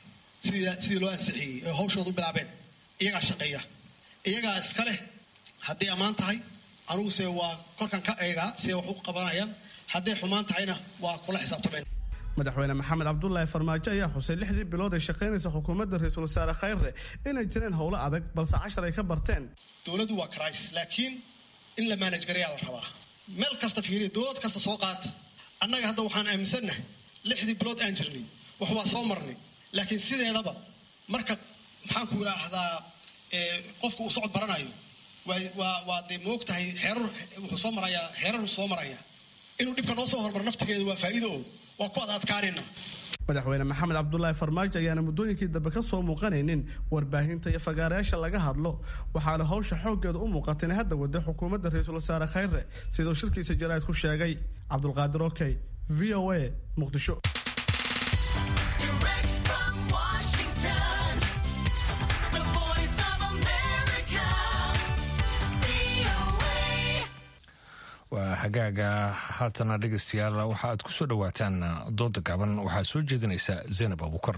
sidii loo ansixiyey ee hawshooda u bilaabeen iyagaa shaqeeya iyagaa iska leh hadday ammaan tahay aniguse waa korkan ka eegaa siday wax u qabanayaan hadday xumaan tahayna waa kula xisaabtameen madaxweyne maxamed cabdulaahi farmaajo ayaa xusay lixdii bilood ay shaqaynaysa xukuumadda ra-iisul wasaare khayre inay jireen howlo adag balse cashar ay ka barteen dowladdu waa karays laakiin in la maanaj garayaa la rabaa meel kasta fiiriya dowlad kasta soo qaata annaga hadda waxaan aaminsannahay lixdii bilood aan jirnay wax waa soo marnay laakiin sideedaba marka maxaan ku idhaahdaa qofka uu socod baranayo waa waa dee moog tahay xeerar wuxuu soo marayaa xeeraruu soo marayaa inuu dhibka noo soo hormaro naftigeeda waa faa'iido oo waa ku adadkaanayna madaxweyne maxamed cabdulaahi farmaajo ayaana muddooyinkii dambe ka soo muuqanaynin warbaahinta iyo fagaarayaasha laga hadlo waxaana hawsha xooggeeda u muuqata inay hadda waday xukuumadda ra-iisul wasaare khayre siduu shirkiisa jaraa'id ku sheegay cabdulqaadir okey v o a muqdisho waa hagaaga haatana dhegaystayaal waxa aad ku soo dhowaataan dooda gaaban waxaa soo jeedinaysa zaynab abukar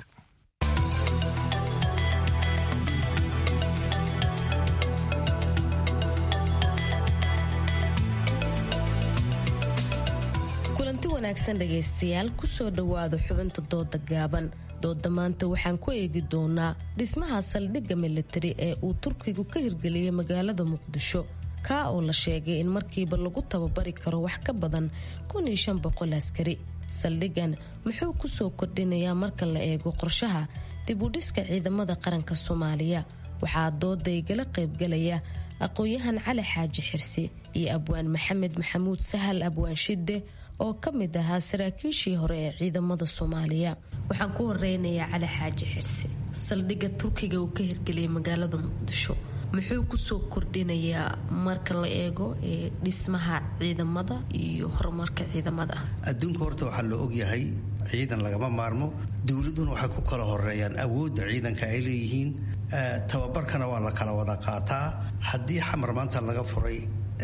kulanti wanaagsan dhegaystayaal kusoo dhowaada xubinta dooda gaaban dooda maanta waxaan ku eegi doonaa dhismaha saldhigga militari ee uu turkigu ka hirgeliyey magaalada muqdisho kaa oo la sheegay in markiiba lagu tababari karo wax ka badan kun iyo shan boqol askari saldhigan muxuu ku soo kordhinayaa marka la eego qorshaha dib u dhiska ciidamada qaranka Soomaaliya waxaa dooda igala qaybgalaya aqoon-yahan Cali Xaaji Xirsi iyo abwaan Maxamed Maxamuud Sahal abwaan Shide oo ka mid ahaa saraakiishii hore ee ciidamada Soomaaliya waxaan ku horeynayaa Cali Xaaji Xirsi saldhiga Turkiga uu ka hirgeliyay magaalada Muqdisho muxuu ku soo kordhinayaa marka la eego ee dhismaha ciidamada iyo horumarka ciidamada adduunka horta waxa la og yahay ciidan lagama maarmo dawladuna waxa ku kala horeeyaan awoodda ciidanka ay leeyihiin tababarkana waa la kala wada qaataa haddii xamar maanta laga furay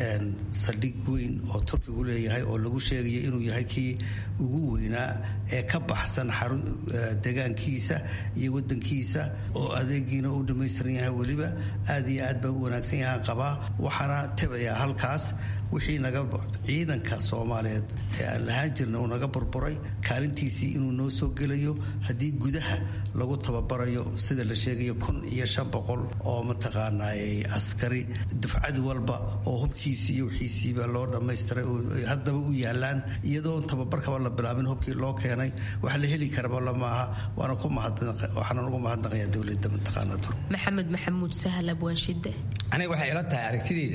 saldhig weyn oo turkigu leeyahay oo lagu sheegayo inuu yahay kii ugu weynaa ee ka baxsan xarun deegaankiisa iyo wadankiisa oo adeegiina u dhammaystiran yahay weliba aad iyo aad baa u wanaagsan yahaan qabaa waxaana tabayaa halkaas wixii naga ciidanka Soomaaliyeed ee aan lahaan jirna uu naga burburay kaalintiisii inuu noo soo gelayo haddii gudaha lagu tababarayo sida la sheegayo kun iyo shan boqol oo mataqaanaa askari dufcad walba oo hubkiisii iyo wixiisiiba loo dhammaystiray haddaba u yaalaan iyadoo tababarkaba la bilaabin hubkii loo keenay wax la heli karaba lamaaha waana ku waxaana ugu mahadnaqayaa dowladda mataqaanaa tur Maxamed Maxamuud Sahal abwaan Shide aniga waxay ila tahay aragtidayda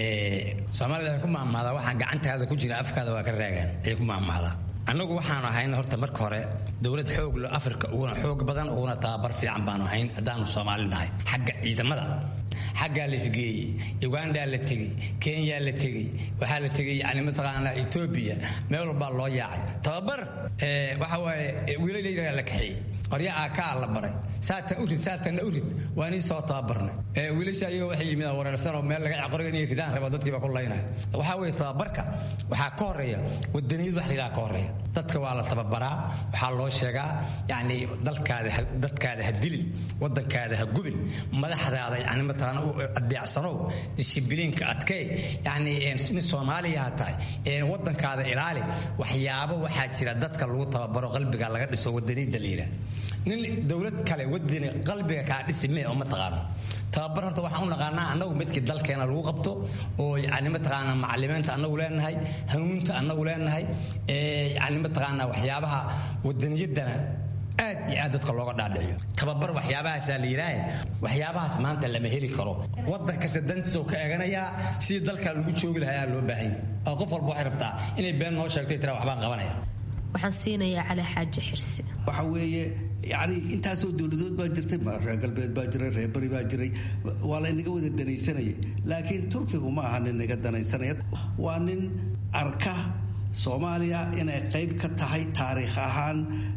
ee Soomaaliya ku maamada waxaan gacantaada ku jira afkaada waa ka raagaan ay ku maamada annagu waxaan ahayn horta marka hore dawlad xoog leh Afrika uuna xoog badan uuna tababar fiican baan ahayn hadaan Soomaaliyeed xagga ciidamada xagga la isgeeyay Uganda la tagay Kenya la tagay waxa la tagay yani mataqaana Ethiopia meel walba loo yaacay tababar ee waxa waaye wiilasha la kaxay qoryaha ka la baray saata urid saatana urid waani soo tababarnay ee wiilasha ayaga waxay yimid wareersan oo meel laga aqoon inay ridaan raba dadkiiba ku leeyahay waxa way tababarka waxa ka horeeya wadaniyad wax la ka horeeya dadka waa la tababaraa waxa loo sheegaa yani dalkaada dadkaada hadilin wadankaada ha gubin madaxdaada yani mataqaana adeecsano discipliinka adkay yani in Soomaaliya tahay ee wadankaada ilaali waxyaabo waxa jira dadka lagu tababaro qalbiga laga dhiso wadaniyada leeyahay nin dawlad kale wadani qalbiga ka dhismay oo mataqaana tababar horta waxaan u naqaanaa annagu midkii dalkeena lagu qabto oo yani mataqaana macallimiinta annagu leenahay hanuunta annagu leenahay ee yani mataqaana waxyaabaha wadaniyadana aad iyo aad dadka looga dhaadhiciyo tababar waxyaabahaas la yiraahdo waxyaabahaas maanta lama heli karo wadanka sadantiisa ka eeganaya si dalka lagu joogi lahaa loo baahan yahay qof walba waxay rabtaa inay been noo sheegtay tira waxbaan qabanaya waxaan siinayaa Cali Xaaji Xirsi waxa weeye yani intaas oo dawladood baa jirtay reer galbeed baa jiray reer bari baa jiray waa la inaga wada danaysanayay laakiin Turkigu ma aha nin inaga danaysanaya waa nin arka Soomaaliya inay qayb ka tahay taariikh ahaan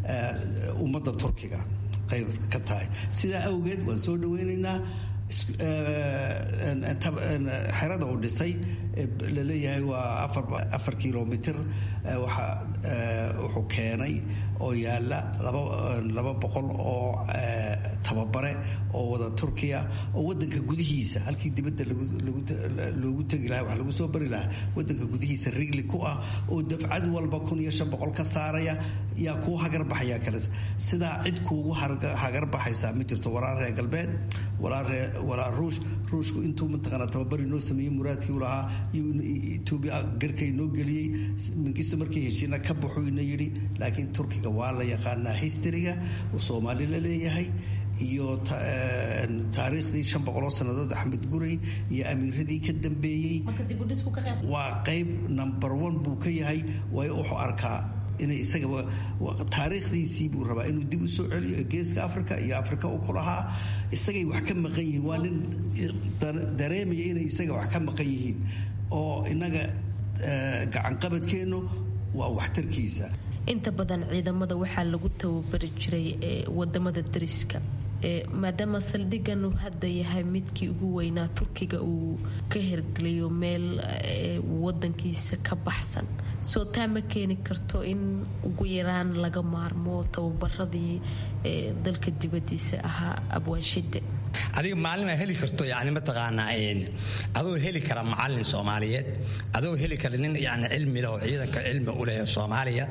ummadda Turkiga qayb ka tahay sida awgeed waan soo dhaweynaynaa xerada uu dhisay la leeyahay waa afar kiiloomitir wuxuu keenay oo yaala laba boqol oo tababare oo wada turkiya oo wadanka gudihiisa halkii dibadda loogu tegi lahaa wax lagu soo bari lahaa wadanka gudihiisa rigli ku ah oo dafcad walba kun iyo shan boqol ka saaraya yaa kuu hagarbaxaya kale sidaa cid kuugu hagarbaxaysaa ma jirto walaa reer galbeed walaa ruush ruushku intuu mataqaana tababari noo sameeyey muraadkii u lahaa etoobiya garhkay noo geliyey mingisto markii heshiina ka baxuu ina yidhi laakiin turkiga waa la yaqaanaa historyga uu soomaali la leeyahay iyo taariikhdii shan boqoloo sannadood axmed guray iyo amiiradii ka dambeeyey waa qayb number one buu ka yahay waayo wuxuu arkaa inay isaga taariikhdiisii buu rabaa inuu dib u soo celiyo geeska africa iyo africa u ku lahaa isagay wax ka maqan yihiin waa nin dareemaya inay isaga wax ka maqan yihiin oo inaga gacanqabadkeennu waa waxtarkiisa inta badan ciidamada waxaa lagu tababari jiray wadamada dariska maadaama saldhigan uu hadda yahay midkii ugu weynaa turkiga uu ka hergelayo meel wadankiisa ka baxsan soo taa ma keeni karto in ugu yaraan laga maarmo tababaradii dalka dibadiisa ahaa abwaanshide adiga maalin ma heli karto yani mataqaanaa adoo heli kara macallin Soomaaliyeed adoo heli kara nin yani cilmi leh oo ciidanka cilmi u leh Soomaaliya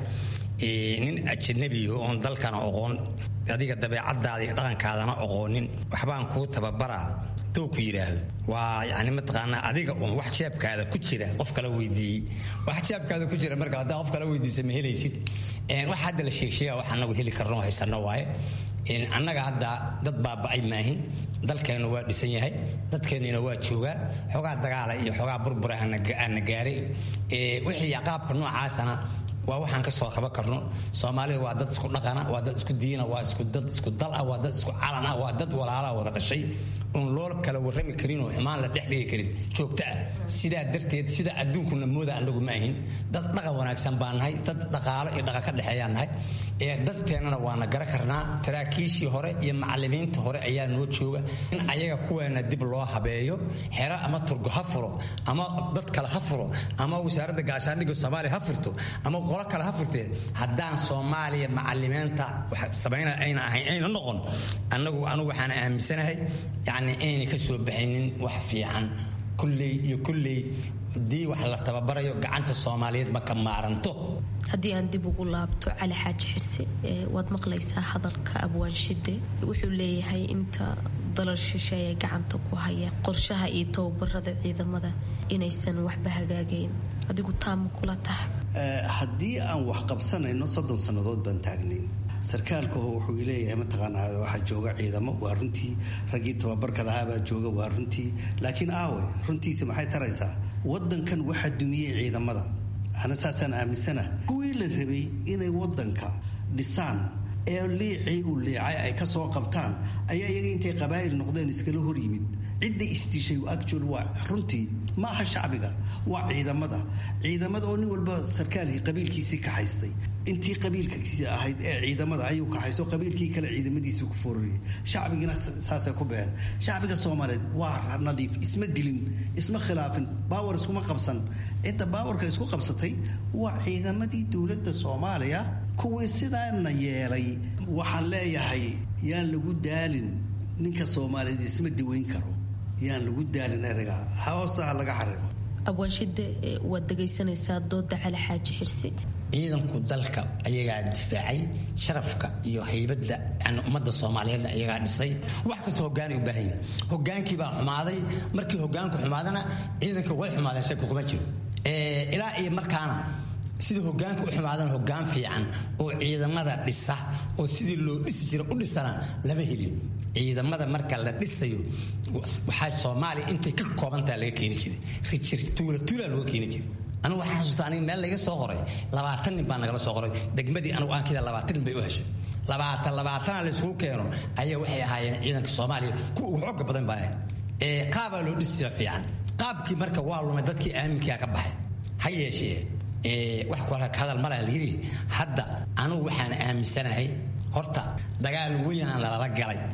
nin ajnabi oo dalkana aqoon adiga dabeecadaada iyo dhaqankaadana aqoonin waxbaan ku tababaraa doo ku yiraahdo waa yani mataqaanaa adiga oo wax jeebkaada ku jira qof kala weydiiyay wax jeebkaada ku jira marka hadaa qof kala weydiisay ma helaysid een wax hadda la sheegsheeyaa wax anagu heli karno haysano waaye in annaga hadda dad baaba'ay maahin dalkeena waa dhisan yahay dadkeenina waa joogaa xogaa dagaala iyo xogaa burburahana gaaray ee wixii qaabka noocaasana waa waxaan ka soo qaba karno Soomaaliya waa dad isku dhaqana waa dad isku diina waa isku dad isku dal ah waa dad isku calan ah waa dad walaala wada dhashay oo lool kala warrami karin oo xumaan la dhex dhigi karin joogta ah sidaa darteed sida adduunku namooda anagu maahin dad dhaqan wanaagsan baan nahay dad dhaqaale iyo dhaqan ka dhaxeeyaan nahay ee dadkeenana waana gara karnaa saraakiishii hore iyo macallimiinta hore ayaa noo jooga in ayaga kuweena dib loo habeeyo xero ama turgo ha furo ama dad kale ha furo ama wasaaradda gaashaandhigga Soomaaliya ha furto ama qolo kale ha furtee haddaan Soomaaliya macallimiinta wax sameeyna ayna ahayn ayna noqon anagu anigu waxaan aaminsanahay yani inay ka soo bixinin wax fiican kulli iyo kulli dii wax la tababarayo gacanta Soomaaliyeed ma ka maaranto haddii aan dib ugu laabto Cali Xaaji Xirsi waad maqlaysaa hadalka abwaanshide wuxuu leeyahay inta dalal shisheeye gacanta ku haya qorshaha iyo tababarada ciidamada inaysan waxba hagaagayn adigu taam kula tahay haddii aan wax qabsanayno soddon sannadood baan taagnayn sarkaalku wuxuu leeyahay mataqaanaa waxa jooga ciidamo waa runtii ragii tababarka lahaa baa jooga waa runtii laakiin aawe runtiisa maxay taraysaa wadankan waxa dumiyay ciidamada ana saasaan aaminsana kuwii la rabay inay wadanka dhisaan ee liicii u liicay ay ka soo qabtaan ayaa iyaga intay qabaa'il noqdeen iskala hor yimid cidda istishay actual waa runtii ma aha shacbiga waa ciidamada ciidamada oo nin walba sarkaalkii qabiilkiisii ka haystay intii qabiilkiisii ahayd ee ciidamada ayuu ka haysto qabiilkii kale ciidamadiisii ku fooriyay shacbigina saasay ku been shacbiga Soomaaliyeed waa nadiif isma dilin isma khilaafin baawar iskuma qabsan inta baawarka isku qabsatay waa ciidamadii dawladda Soomaaliya kuwii sidaana yeelay waxaan leeyahay yaan lagu daalin ninka Soomaaliyeed isma diweyn karo yaan lagu daalin erayga hoosta laga xariiqo abwaanshide waad dhagaysanaysaa dooda Cali Xaaji Xirsi ciidanku dalka ayagaa difaacay sharafka iyo haybadda aan ummadda Soomaaliyeed ayagaa dhisay wax kastoo hoggaan u baahan yahay hoggaankii baa xumaaday markii hoggaanku xumaadana ciidanka way xumaadeen shaki kuma jiro ee ilaa iyo markaana sidii hoggaanka u xumaadana hoggaan fiican oo ciidamada dhisa oo sidii loo dhisi jiray u dhisana lama helin ciidamada marka la dhisayo waxa Soomaaliya intay ka koobantaa laga keeni jiray rijir tuula tuula loo keeni jiray anu waxaan xasuustaa aniga meel laga soo qoray labaatan nin baa nagala soo qoray degmadii anu aan kida labaatan nin bay u heshay labaatan labaatan la isku keeno ayaa waxay ahaayeen ciidanka Soomaaliya ku ugu xoog badan baa ee qaab loo dhisi fiican qaabkii marka waa lumay dadkii aaminka ka baxay hayeeshee ee wax ku hadal ma laha yiri hadda anu waxaan aaminsanahay horta dagaal weyn aan la galay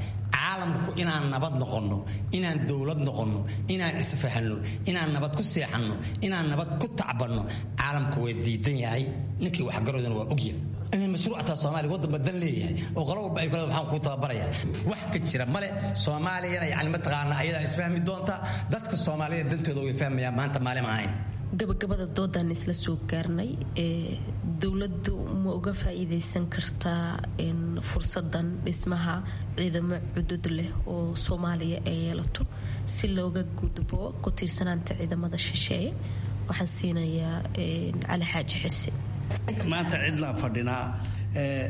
caalamku inaan nabad noqonno inaan dowlad noqonno inaan isfahanno inaan nabad ku seexanno inaan nabad ku tacbanno caalamku way diidan yahay ninkii waxgaroodana waa ogyahay inay mashruucta Soomaaliya waddan badan leeyahay oo qolo walba ay kala waxaan ku tababarayaa wax ka jira male Soomaaliyana yani ma taqaana ayada isfahmi doonta dadka Soomaaliyeed dantooda way fahmayaan maanta maalin ahayn gabagabada doodan isla soo gaarnay ee dawladdu ma uga faa'iideysan kartaa in fursadan dhismaha ciidamo cudud leh oo Soomaaliya ay yeelato si looga gudbo ku tiirsanaanta ciidamada shisheeye waxaan siinayaa Cali Xaaji Xirsi maanta cidla fadhinaa ee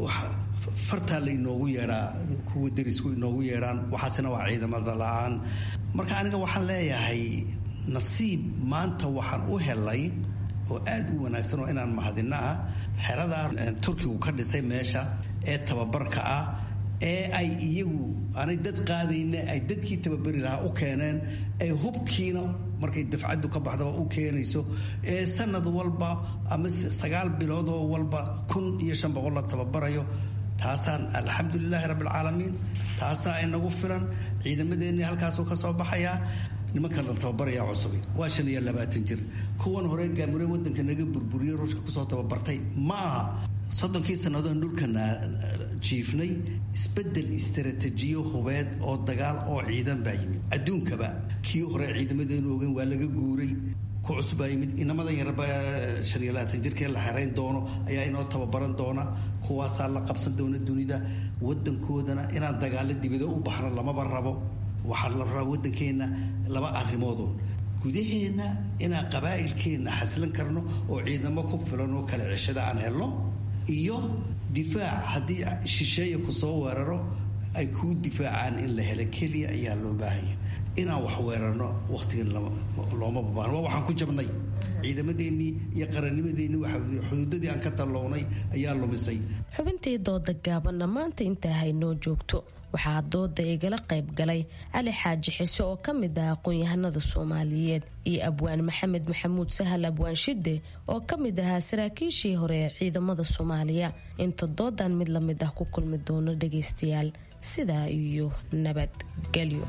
farta la inoogu yeeraa kuwa derisku inoogu yeeraan waxaasina waa ciidamada la'aan marka aniga waxaan leeyahay nasiib maanta waxaan u helay oo aad u wanaagsan oo inaan mahadinaa xerada Turkigu ka dhisay meesha ee tababarka ah ee ay iyagu aanay dad qaadayna ay dadkii tababari lahaa u keeneen ay hubkiina markay dafcadu ka baxdo u keenayso ee sanad walba ama sagaal bilood oo walba kun iyo shan boqol la tababarayo taasaan alxamdulilaahi rabbil caalamiin taasaa inagu filan ciidamadeennii halkaasuu ka soo baxayaa nimanka la tababaraya cusub waa shan iyo labaatan jir kuwan hore gaamure wadanka naga burburiyay ruushka ku soo tababartay ma soddonkii sannadood dhulkana jiifnay isbedel istaraatiijiyo hubeed oo dagaal oo ciidan baa yimid adduunkaba kii hore ciidamadeenu ogaan waa laga guuray ku cusub baa yimid inamadan yarba shan iyo labaatan jirkee la xereyn doono ayaa inoo tababaran doona kuwaasaa la qabsan doona dunida wadankoodana inaan dagaalo dibado u baxno lamaba rabo waxaa la rabaa waddankeena laba arrimood gudaheena inaan qabaa'ilkeena xaslan karno oo ciidamo ku filan oo kala cishada aan helno iyo difaac haddii shisheeye ku soo weeraro ay kuu difaacaan in la helo keliya ayaa loo baahanya inaan wax weerarno wakhtigan looma babaano waa waxaan ku jabnay ciidamadeennii iyo qarannimadeennii xuduudadii aan ka tallownay ayaa lumisay xubintii dooda gaabanna maanta intaa haynoo joogto waxaa dooda igala qayb galay Cali Xaaji Xirsi oo ka mid ah aqoon-yahanada Soomaaliyeed iyo Abwaan Maxamed Maxamuud Sahal Abwaan Shide oo ka mid ahaa saraakiishii hore ee ciidamada Soomaaliya inta doodan mid la mid ah ku kulmi doono dhageystayaal sidaa iyo nabadgelyo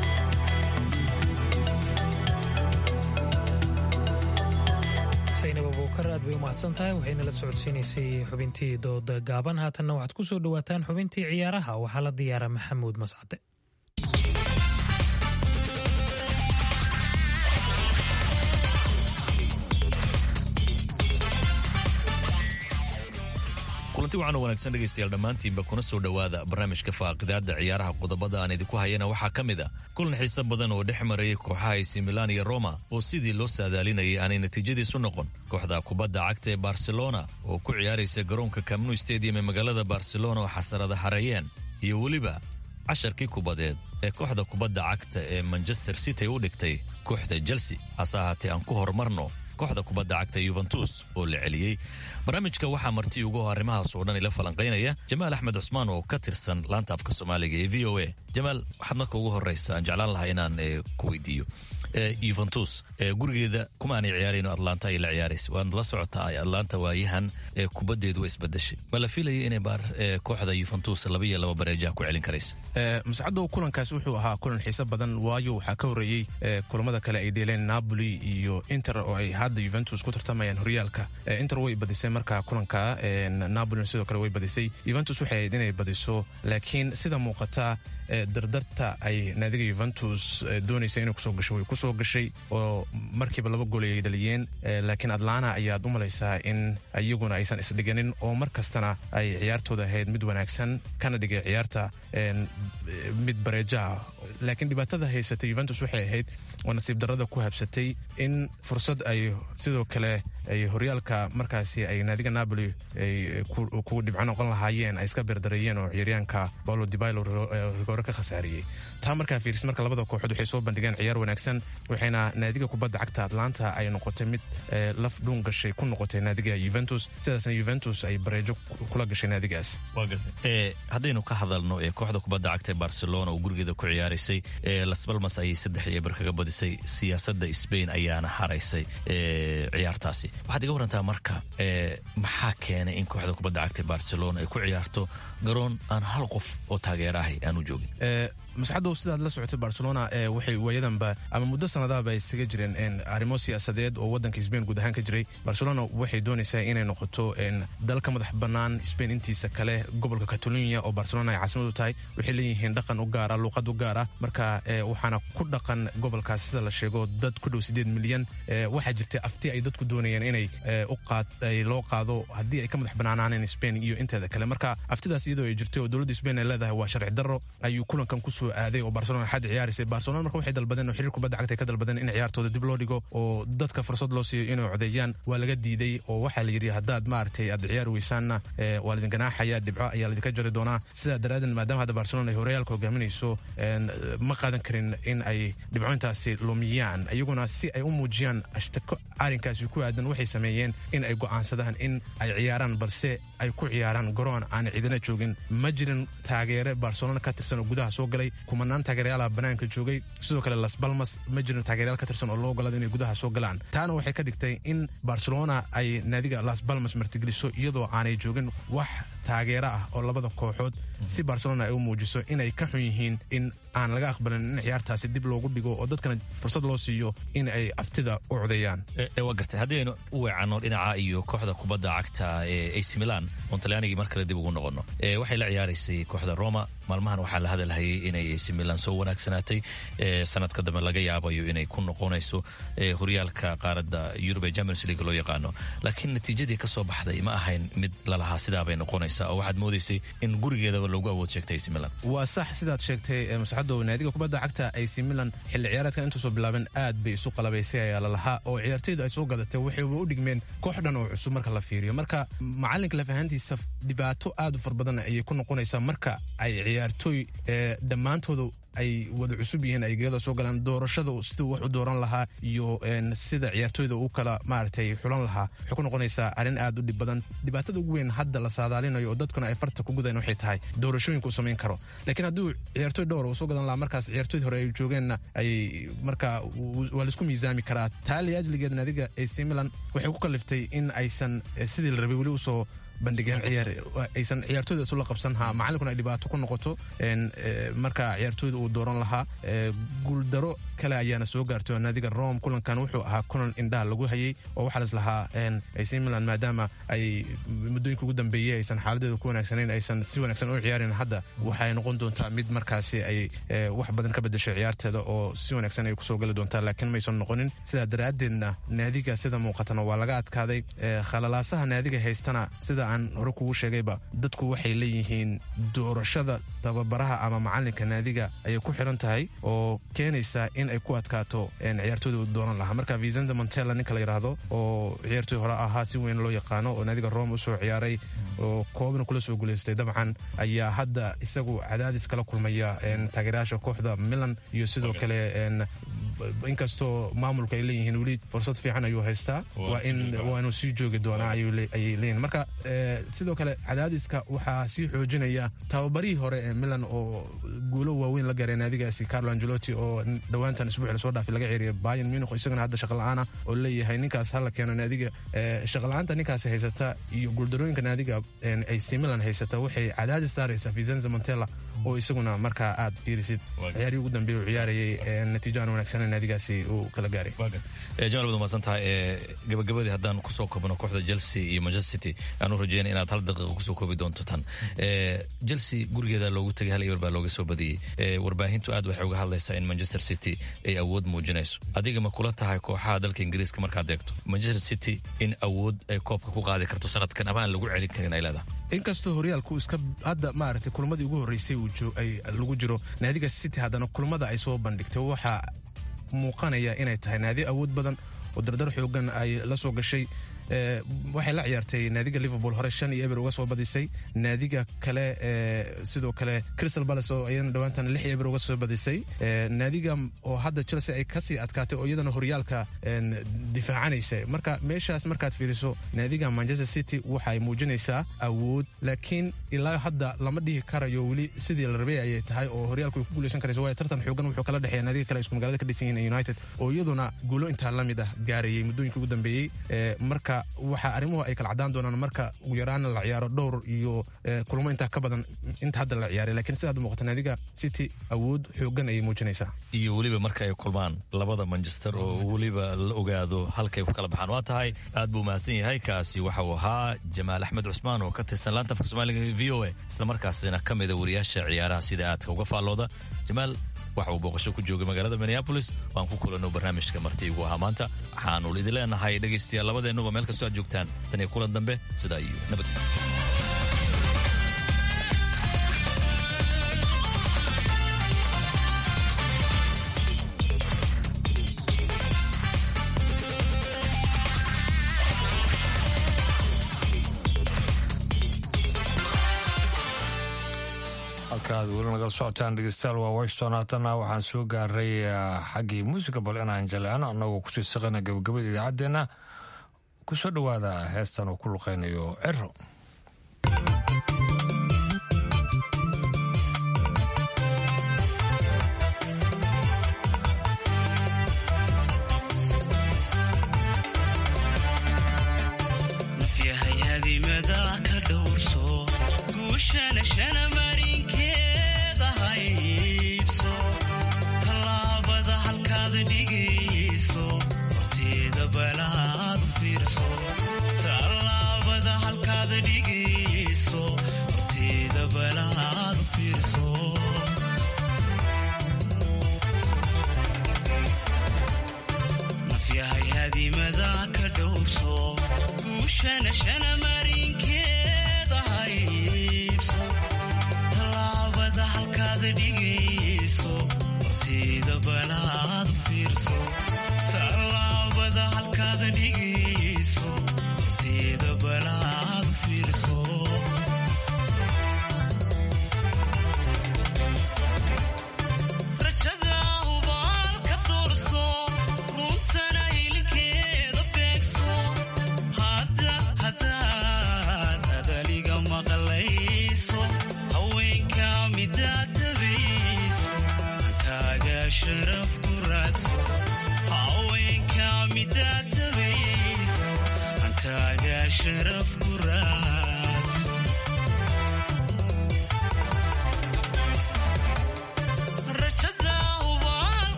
saynab abuukar aad bay u mahadsan tahay waxayna la socodsiinaysay xubintii dooda gaaban haatanna waxaad ku soo dhawaataan xubintii ciyaaraha waxaa la diyaara maxamuud mascade kulanti waxaan wanaagsan dhegaystayaal dhammaantiinba kuna soo dhowaada barnaamijka faaqidaada ciyaaraha qodobada aan idinku hayana waxaa ka mid a kulan xiiso badan oo dhex marayay kooxaha A C Milan iyo Roma oo sidii loo saadaalinayay aanay natiijadiisu noqon kooxda kubadda cagta ee Barcelona oo ku ciyaaraysa garoonka Camp Nou Stadium ee magaalada Barcelona oo xasarada hareeyeen iyo weliba casharkii kubadeed ee kooxda kubadda cagta ee Manchester City u dhigtay kooxda Chelsea hase ahaatee aan ku horumarno kooxda kubadda cagta Juventus oo la celiyay barnaamijka waxaa marti ugu arrimahaas oo dhan ila falanqeynaya Jamaal Axmed Cusmaan oo ka tirsan laanta afka Soomaaliga ee V O A Jamaal waxaad marka ugu horeysa aan jeclaan lahaa inaan ku weydiiyo Juventus gurigeeda kuma aanay ciyaarayno Atlanta ay la ciyaarayso waan la socotaa Atlanta waayahan kubaddeedu way isbedeshay ma la filayay inay baar kooxda Juventus laba iyo laba bareeja ku celin karayso mas'adow kulankaas wuxuu ahaa kulan xiiso badan waayo waxaa ka horeeyay kulamada kale ay dheeleen Napoli iyo Inter oo ay hadda Juventus ku tartamayaan horyaalka Inter way badisay marka kulanka Napoli sidoo kale way badisay Juventus waxay ahayd inay badiso laakiin sida muuqata dardarta ay naadiga Juventus doonaysa inay kusoo gasho way kusoo gashay oo markiiba laba gool ay dhaliyeen laakiin Atlanta ayaad u malaysaa in ayaguna aysan isdhiganin oo markastana ay ciyaartooda ahayd mid wanaagsan kana dhigay ciyaarta mid bareeja laakiin dhibaatada haysatay Juventus waxay ahayd oo nasiib darrada ku habsatay in fursad ay sidoo kale ay horyaalka markaasi ay naadiga Napoli ay ku dhibco noqon lahaayeen ay iska beerdareeyeen oo ciyaaryaanka Paulo Dybala hore ka khasaariyay taa markaa fiiris marka labada kooxood waxay soo bandhigeen ciyaar wanaagsan waxayna naadiga kubadda cagta Atlanta ay noqotay mid laf dhuun gashay ku noqotay naadiga Juventus sidaasna Juventus ay bareejo kula gashay naadigaas ee haddaynu ka hadalno ee kooxda kubadda cagta Barcelona oo gurigeeda ku ciyaaraysay ee Las Palmas ay saddex iyo bar kaga badisay siyaasadda Spain ayaana haraysay ee ciyaartaasi waxaad iga warantaa marka maxaa keenay in kooxda kubadda cagta barcelona ay ku ciyaarto garoon aan hal qof oo taageerahay aanu joogin? masxadow sidaad la socotay barcelona waxay waayadanba ama muddo sanadaaba ay isaga jireen arrimo siyaasadeed oo waddanka Spain guud ahaan ka jiray. Barcelona waxay doonaysaa inay noqoto dalka madax bannaan Spain intiisa kale. Gobolka Catalonia oo Barcelona ay caasimad u tahay waxay leeyihiin dhaqan u gaar ah, luqad u gaar ah, marka waxaana ku dhaqan gobolkaas sida la sheego dad ku dhow sideed milyan. waxaa jirtay afti ay dadku doonayeen inay u qaad ay loo qaado haddii ay ka madax bannaanaaneen Spain iyo inteeda kale. marka aftidaas iyadoo ay jirtay oo dowladda Spain ay leedahay waa sharci darro ayuu kulankan ku aaday oo Barcelona xad ciyaarisay. Barcelona marka waxay dalbadeen oo xiriir kubadda cagta ka dalbadeen in ciyaartooda dib loo dhigo oo dadka fursad loo siiyo inay codeeyaan. waa laga diiday oo waxaa la yidhi haddaad maaragtay aad ciyaar weysaanna waa laidin ganaaxaya, dhibco ayaa laidinka jari doonaa. sidaa daraaddeed maadaama hadda Barcelona ay horyaalka hogaaminayso ma qaadan karin in ay dhibcointaasi lumiyaan, iyaguna si ay u muujiyaan ashtako arrinkaasi ku aadan waxay sameeyeen in ay go'aansadaan in ay ciyaaraan, balse ay ku ciyaaraan garoon aan ciidana joogin. ma jirin taageere Barcelona ka tirsan oo gudaha soo galay, kumanaan taageerayaal banaanka joogay. sidoo kale Las Palmas ma jirin taageerayaal ka tirsan oo loo ogolaaday inay gudaha soo galaan. taana waxay ka dhigtay in Barcelona ay naadiga Las Palmas martigeliso iyadoo aanay joogin wax taageero ah oo labada kooxood, si Barcelona ay u muujiso inay ka xun yihiin in aan laga aqbalin in ciyaartaasi dib loogu dhigo oo dadkana fursad loo siiyo in ay aftida u codeeyaan. waa gartay. haddaynu u weecanno dhinaca iyo kooxda kubadda cagta ee A C Milan oon talyaanigii mar kale dib ugu noqonno, waxay la ciyaaraysay kooxda Roma. maalmahan waxaa la hadalhayay inay A C Milan soo wanaagsanaatay, sanadka dambe laga yaabayo inay ku noqonayso horyaalka qaaradda Yurub ee Champions League loo yaqaano. laakiin natiijadii ka soo baxday ma ahayn mid lalahaa sidaabay noqonaysaa oo waxaad moodaysay in gurigeedaba loogu awood sheegtay A C Milan. waa sax sidaad sheegtay masxadow, naadiga kubadda cagta A C Milan xilli ciyaareedkan intuu soo bilaaban aad bay isu qalabaysay ayaa lalahaa oo ciyaartoydu ay soo gadatay waxayba u dhigmeen koox dhan oo cusub marka la fiiriyo. marka macalinka lafahantiisa dhibaato aad u far badan ayay ku noqonaysaa marka ay ciyaartoy dhammaantooda ay wada cusub yihiin ay geeda soo galaan. doorashada siduu wax u dooran lahaa iyo sida ciyaartoyda uu kala maaragtay xulan lahaa waxay ku noqonaysaa arrin aad u dhib badan. dhibaatada ugu weyn hadda la saadaalinayo oo dadkuna ay farta ku gudayaan waxay tahay doorashooyinka uu samayn karo. laakiin hadduu ciyaartoy dhowr uu soo gadan lahaa markaas ciyaartoydii hore ay joogeenna ay markaa waa laisku miisaami karaa. taa liajligeed naadiga A C Milan waxay ku kaliftay in aysan sidii la rabay weli usoo bandhigeen ciyaar aysan ciyaartoyda isu la qabsanha macalinkuna ay dhibaato ku noqoto marka ciyaartoyda uu dooran lahaa. guuldaro kale ayaana soo gaartay oo naadiga Rome kulankan wuxuu ahaa kulan indhaha lagu hayay oo waxaa las lahaa A C Milan maadaama ay muddooyinka ugu dambeeyey aysan xaaladeeda ku wanaagsanayn, aysan si wanaagsan u ciyaarin, hadda waxay noqon doontaa mid markaasi ay wax badan ka bedeshay ciyaarteeda oo si wanaagsan ay kusoo gali doontaa, laakiin maysan noqonin. sidaa daraaddeedna naadiga sida muuqatana waa laga adkaaday. khalalaasaha naadiga haystana sida aan hore kugu sheegayba dadku waxay leeyihiin doorashada tababaraha ama macalinka naadiga ayay ku xiran tahay oo keenaysa in ay ku adkaato ciyaartooyda uu dooran lahaa. marka Vicente Montella ninka la yidhaahdo oo ciyaartooy hore ahaa si weyn loo yaqaano oo naadiga Rome u soo ciyaaray oo koobna kula soo guulaystay dabcan ayaa hadda isagu cadaadis kala kulmaya taageerayaasha kooxda Milan iyo sidoo kale inkastoo maamulka ay leeyihiin weli fursad fiican ayuu haystaa waa in waa inuu sii joogi doonaa ayay leeyihiin. marka sidoo kale cadaadiska waxaa sii xoojinaya tababarihii hore ee Milan oo guulo waaweyn la gaaray naadigaasi Carlo Ancelotti oo dhowaantan isbuuc la soo dhaafay laga ceeriyay Bayern Munich isagana hadda shaqo la'aan ah oo leeyahay ninkaas hala keeno naadiga. shaqo la'aanta ninkaas haysata iyo guuldarooyinka naadiga A C Milan haysata waxay cadaadis saaraysaa Vicente Montella oo isaguna markaa aad fiirisid ciyaarihii ugu dambeeyay uu ciyaarayay natiijo aan wanaagsan naadigaasi uu kala gaaray. jamal baad umahadsan tahay. gabagabadii haddaan kusoo koobno kooxda Chelsea iyo Manchester City aanu rajeynay inaad hal daqiiqo kusoo koobi doonto tan. Chelsea gurigeeda loogu tagay hal eber baa looga soo badiyey. warbaahintu aad waxay uga hadlaysaa in Manchester City ay awood muujinayso. adiga ma kula tahay kooxaha dalka Ingiriiska markaad eegto Manchester City in awood ay koobka ku qaadi karto sanadkan ama aan lagu celin karin ay leedahay? inkastoo horyaalku iska hadda maaragtay kulmadii ugu horreysay ay lagu jiro naadiga City haddana kulmada ay soo bandhigtay waxaa muuqanaya inay tahay naadi awood badan oo dardar xoogan ay la soo gashay. waxay la ciyaartay naadiga liverpool hore shan iyo eber uga soo badisay naadiga kale sidoo kale crystal palace oo iyadana dhowaantan lix iyo eber uga soo badisay naadiga oo hadda chelsea ay kasii adkaatay oo iyadana horyaalka difaacanaysa marka meeshaas markaad fiiriso naadiga manchester city waxay muujinaysaa awood laakiin ilaa hadda lama dhihi karayo weli sidii la rabay ayay tahay oo horyaalku ku guuleysan karayso waayo tartan xoogan wuxuu kala dhexeeya naadiga kale isku magaalada ka dhisan yihiin united oo iyaduna guulo intaa la mid ah gaarayay muddooyinkii ugu dambeeyey marka waxa arrimuhu ay kala cadaan doonaan marka ugu yaraana la ciyaaro dhowr iyo kulamo intaa ka badan inta hadda la ciyaaray laakiin sida hadda muuqata naadiga city awood xoogan ayay muujinaysaa iyo weliba marka ay kulmaan labada manchester oo weliba la ogaado halkay ku kala baxaan waa tahay aad buu mahadsan yahay kaasi waxa uu ahaa jamaal axmed cusmaan oo ka tirsan laanta afka soomaaliga v o a isla markaasina ka mida wariyaasha ciyaaraha sida aadka uga faallooda jamaal waxa uu booqasho ku joogay magaalada minneapolis waan ku kulanno barnaamijka marti igu ahaa maanta waxaanu idin leenahay dhegaystayaal labadeennuba meel kastoo aad joogtaan tan iyo kulan dambe sidaa iyo nabadgelyo halkaad weli nagala socotaan dhegeystayaal waa washington haatana waxaan soo gaaray xaggii muusica bal inaan jaleecno annagoo kusii saqana gabagabada idaacaddeenna ku soo dhowaada heestan uu ku luqaynayo cero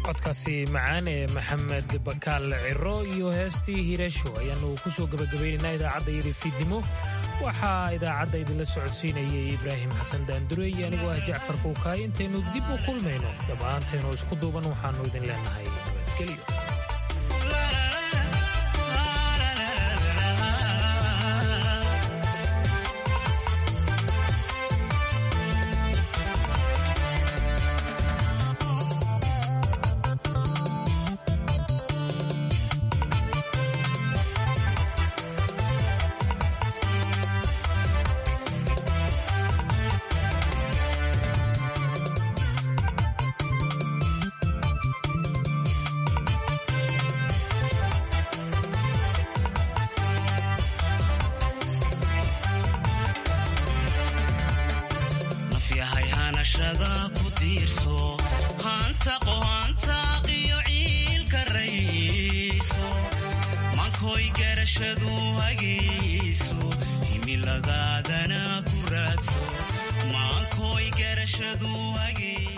codkaasi macaan ee maxamed bakaal ciro iyo heestii hireesho ayaanu ku soo gabagabaynaynaa idaacadda iyadii fiidnimo. waxaa idaacadda idinla socodsiinayay ibraahim xasan daandure iyo anigoo ah jacfar kuukaay. intaynu dib u kulmayno dhammaantaynu isku duuban waxaannu idin leenahay nabadgelyo. mankoy garashadu hagayso himiladaadana ku raadso mankoy garashadu hagayso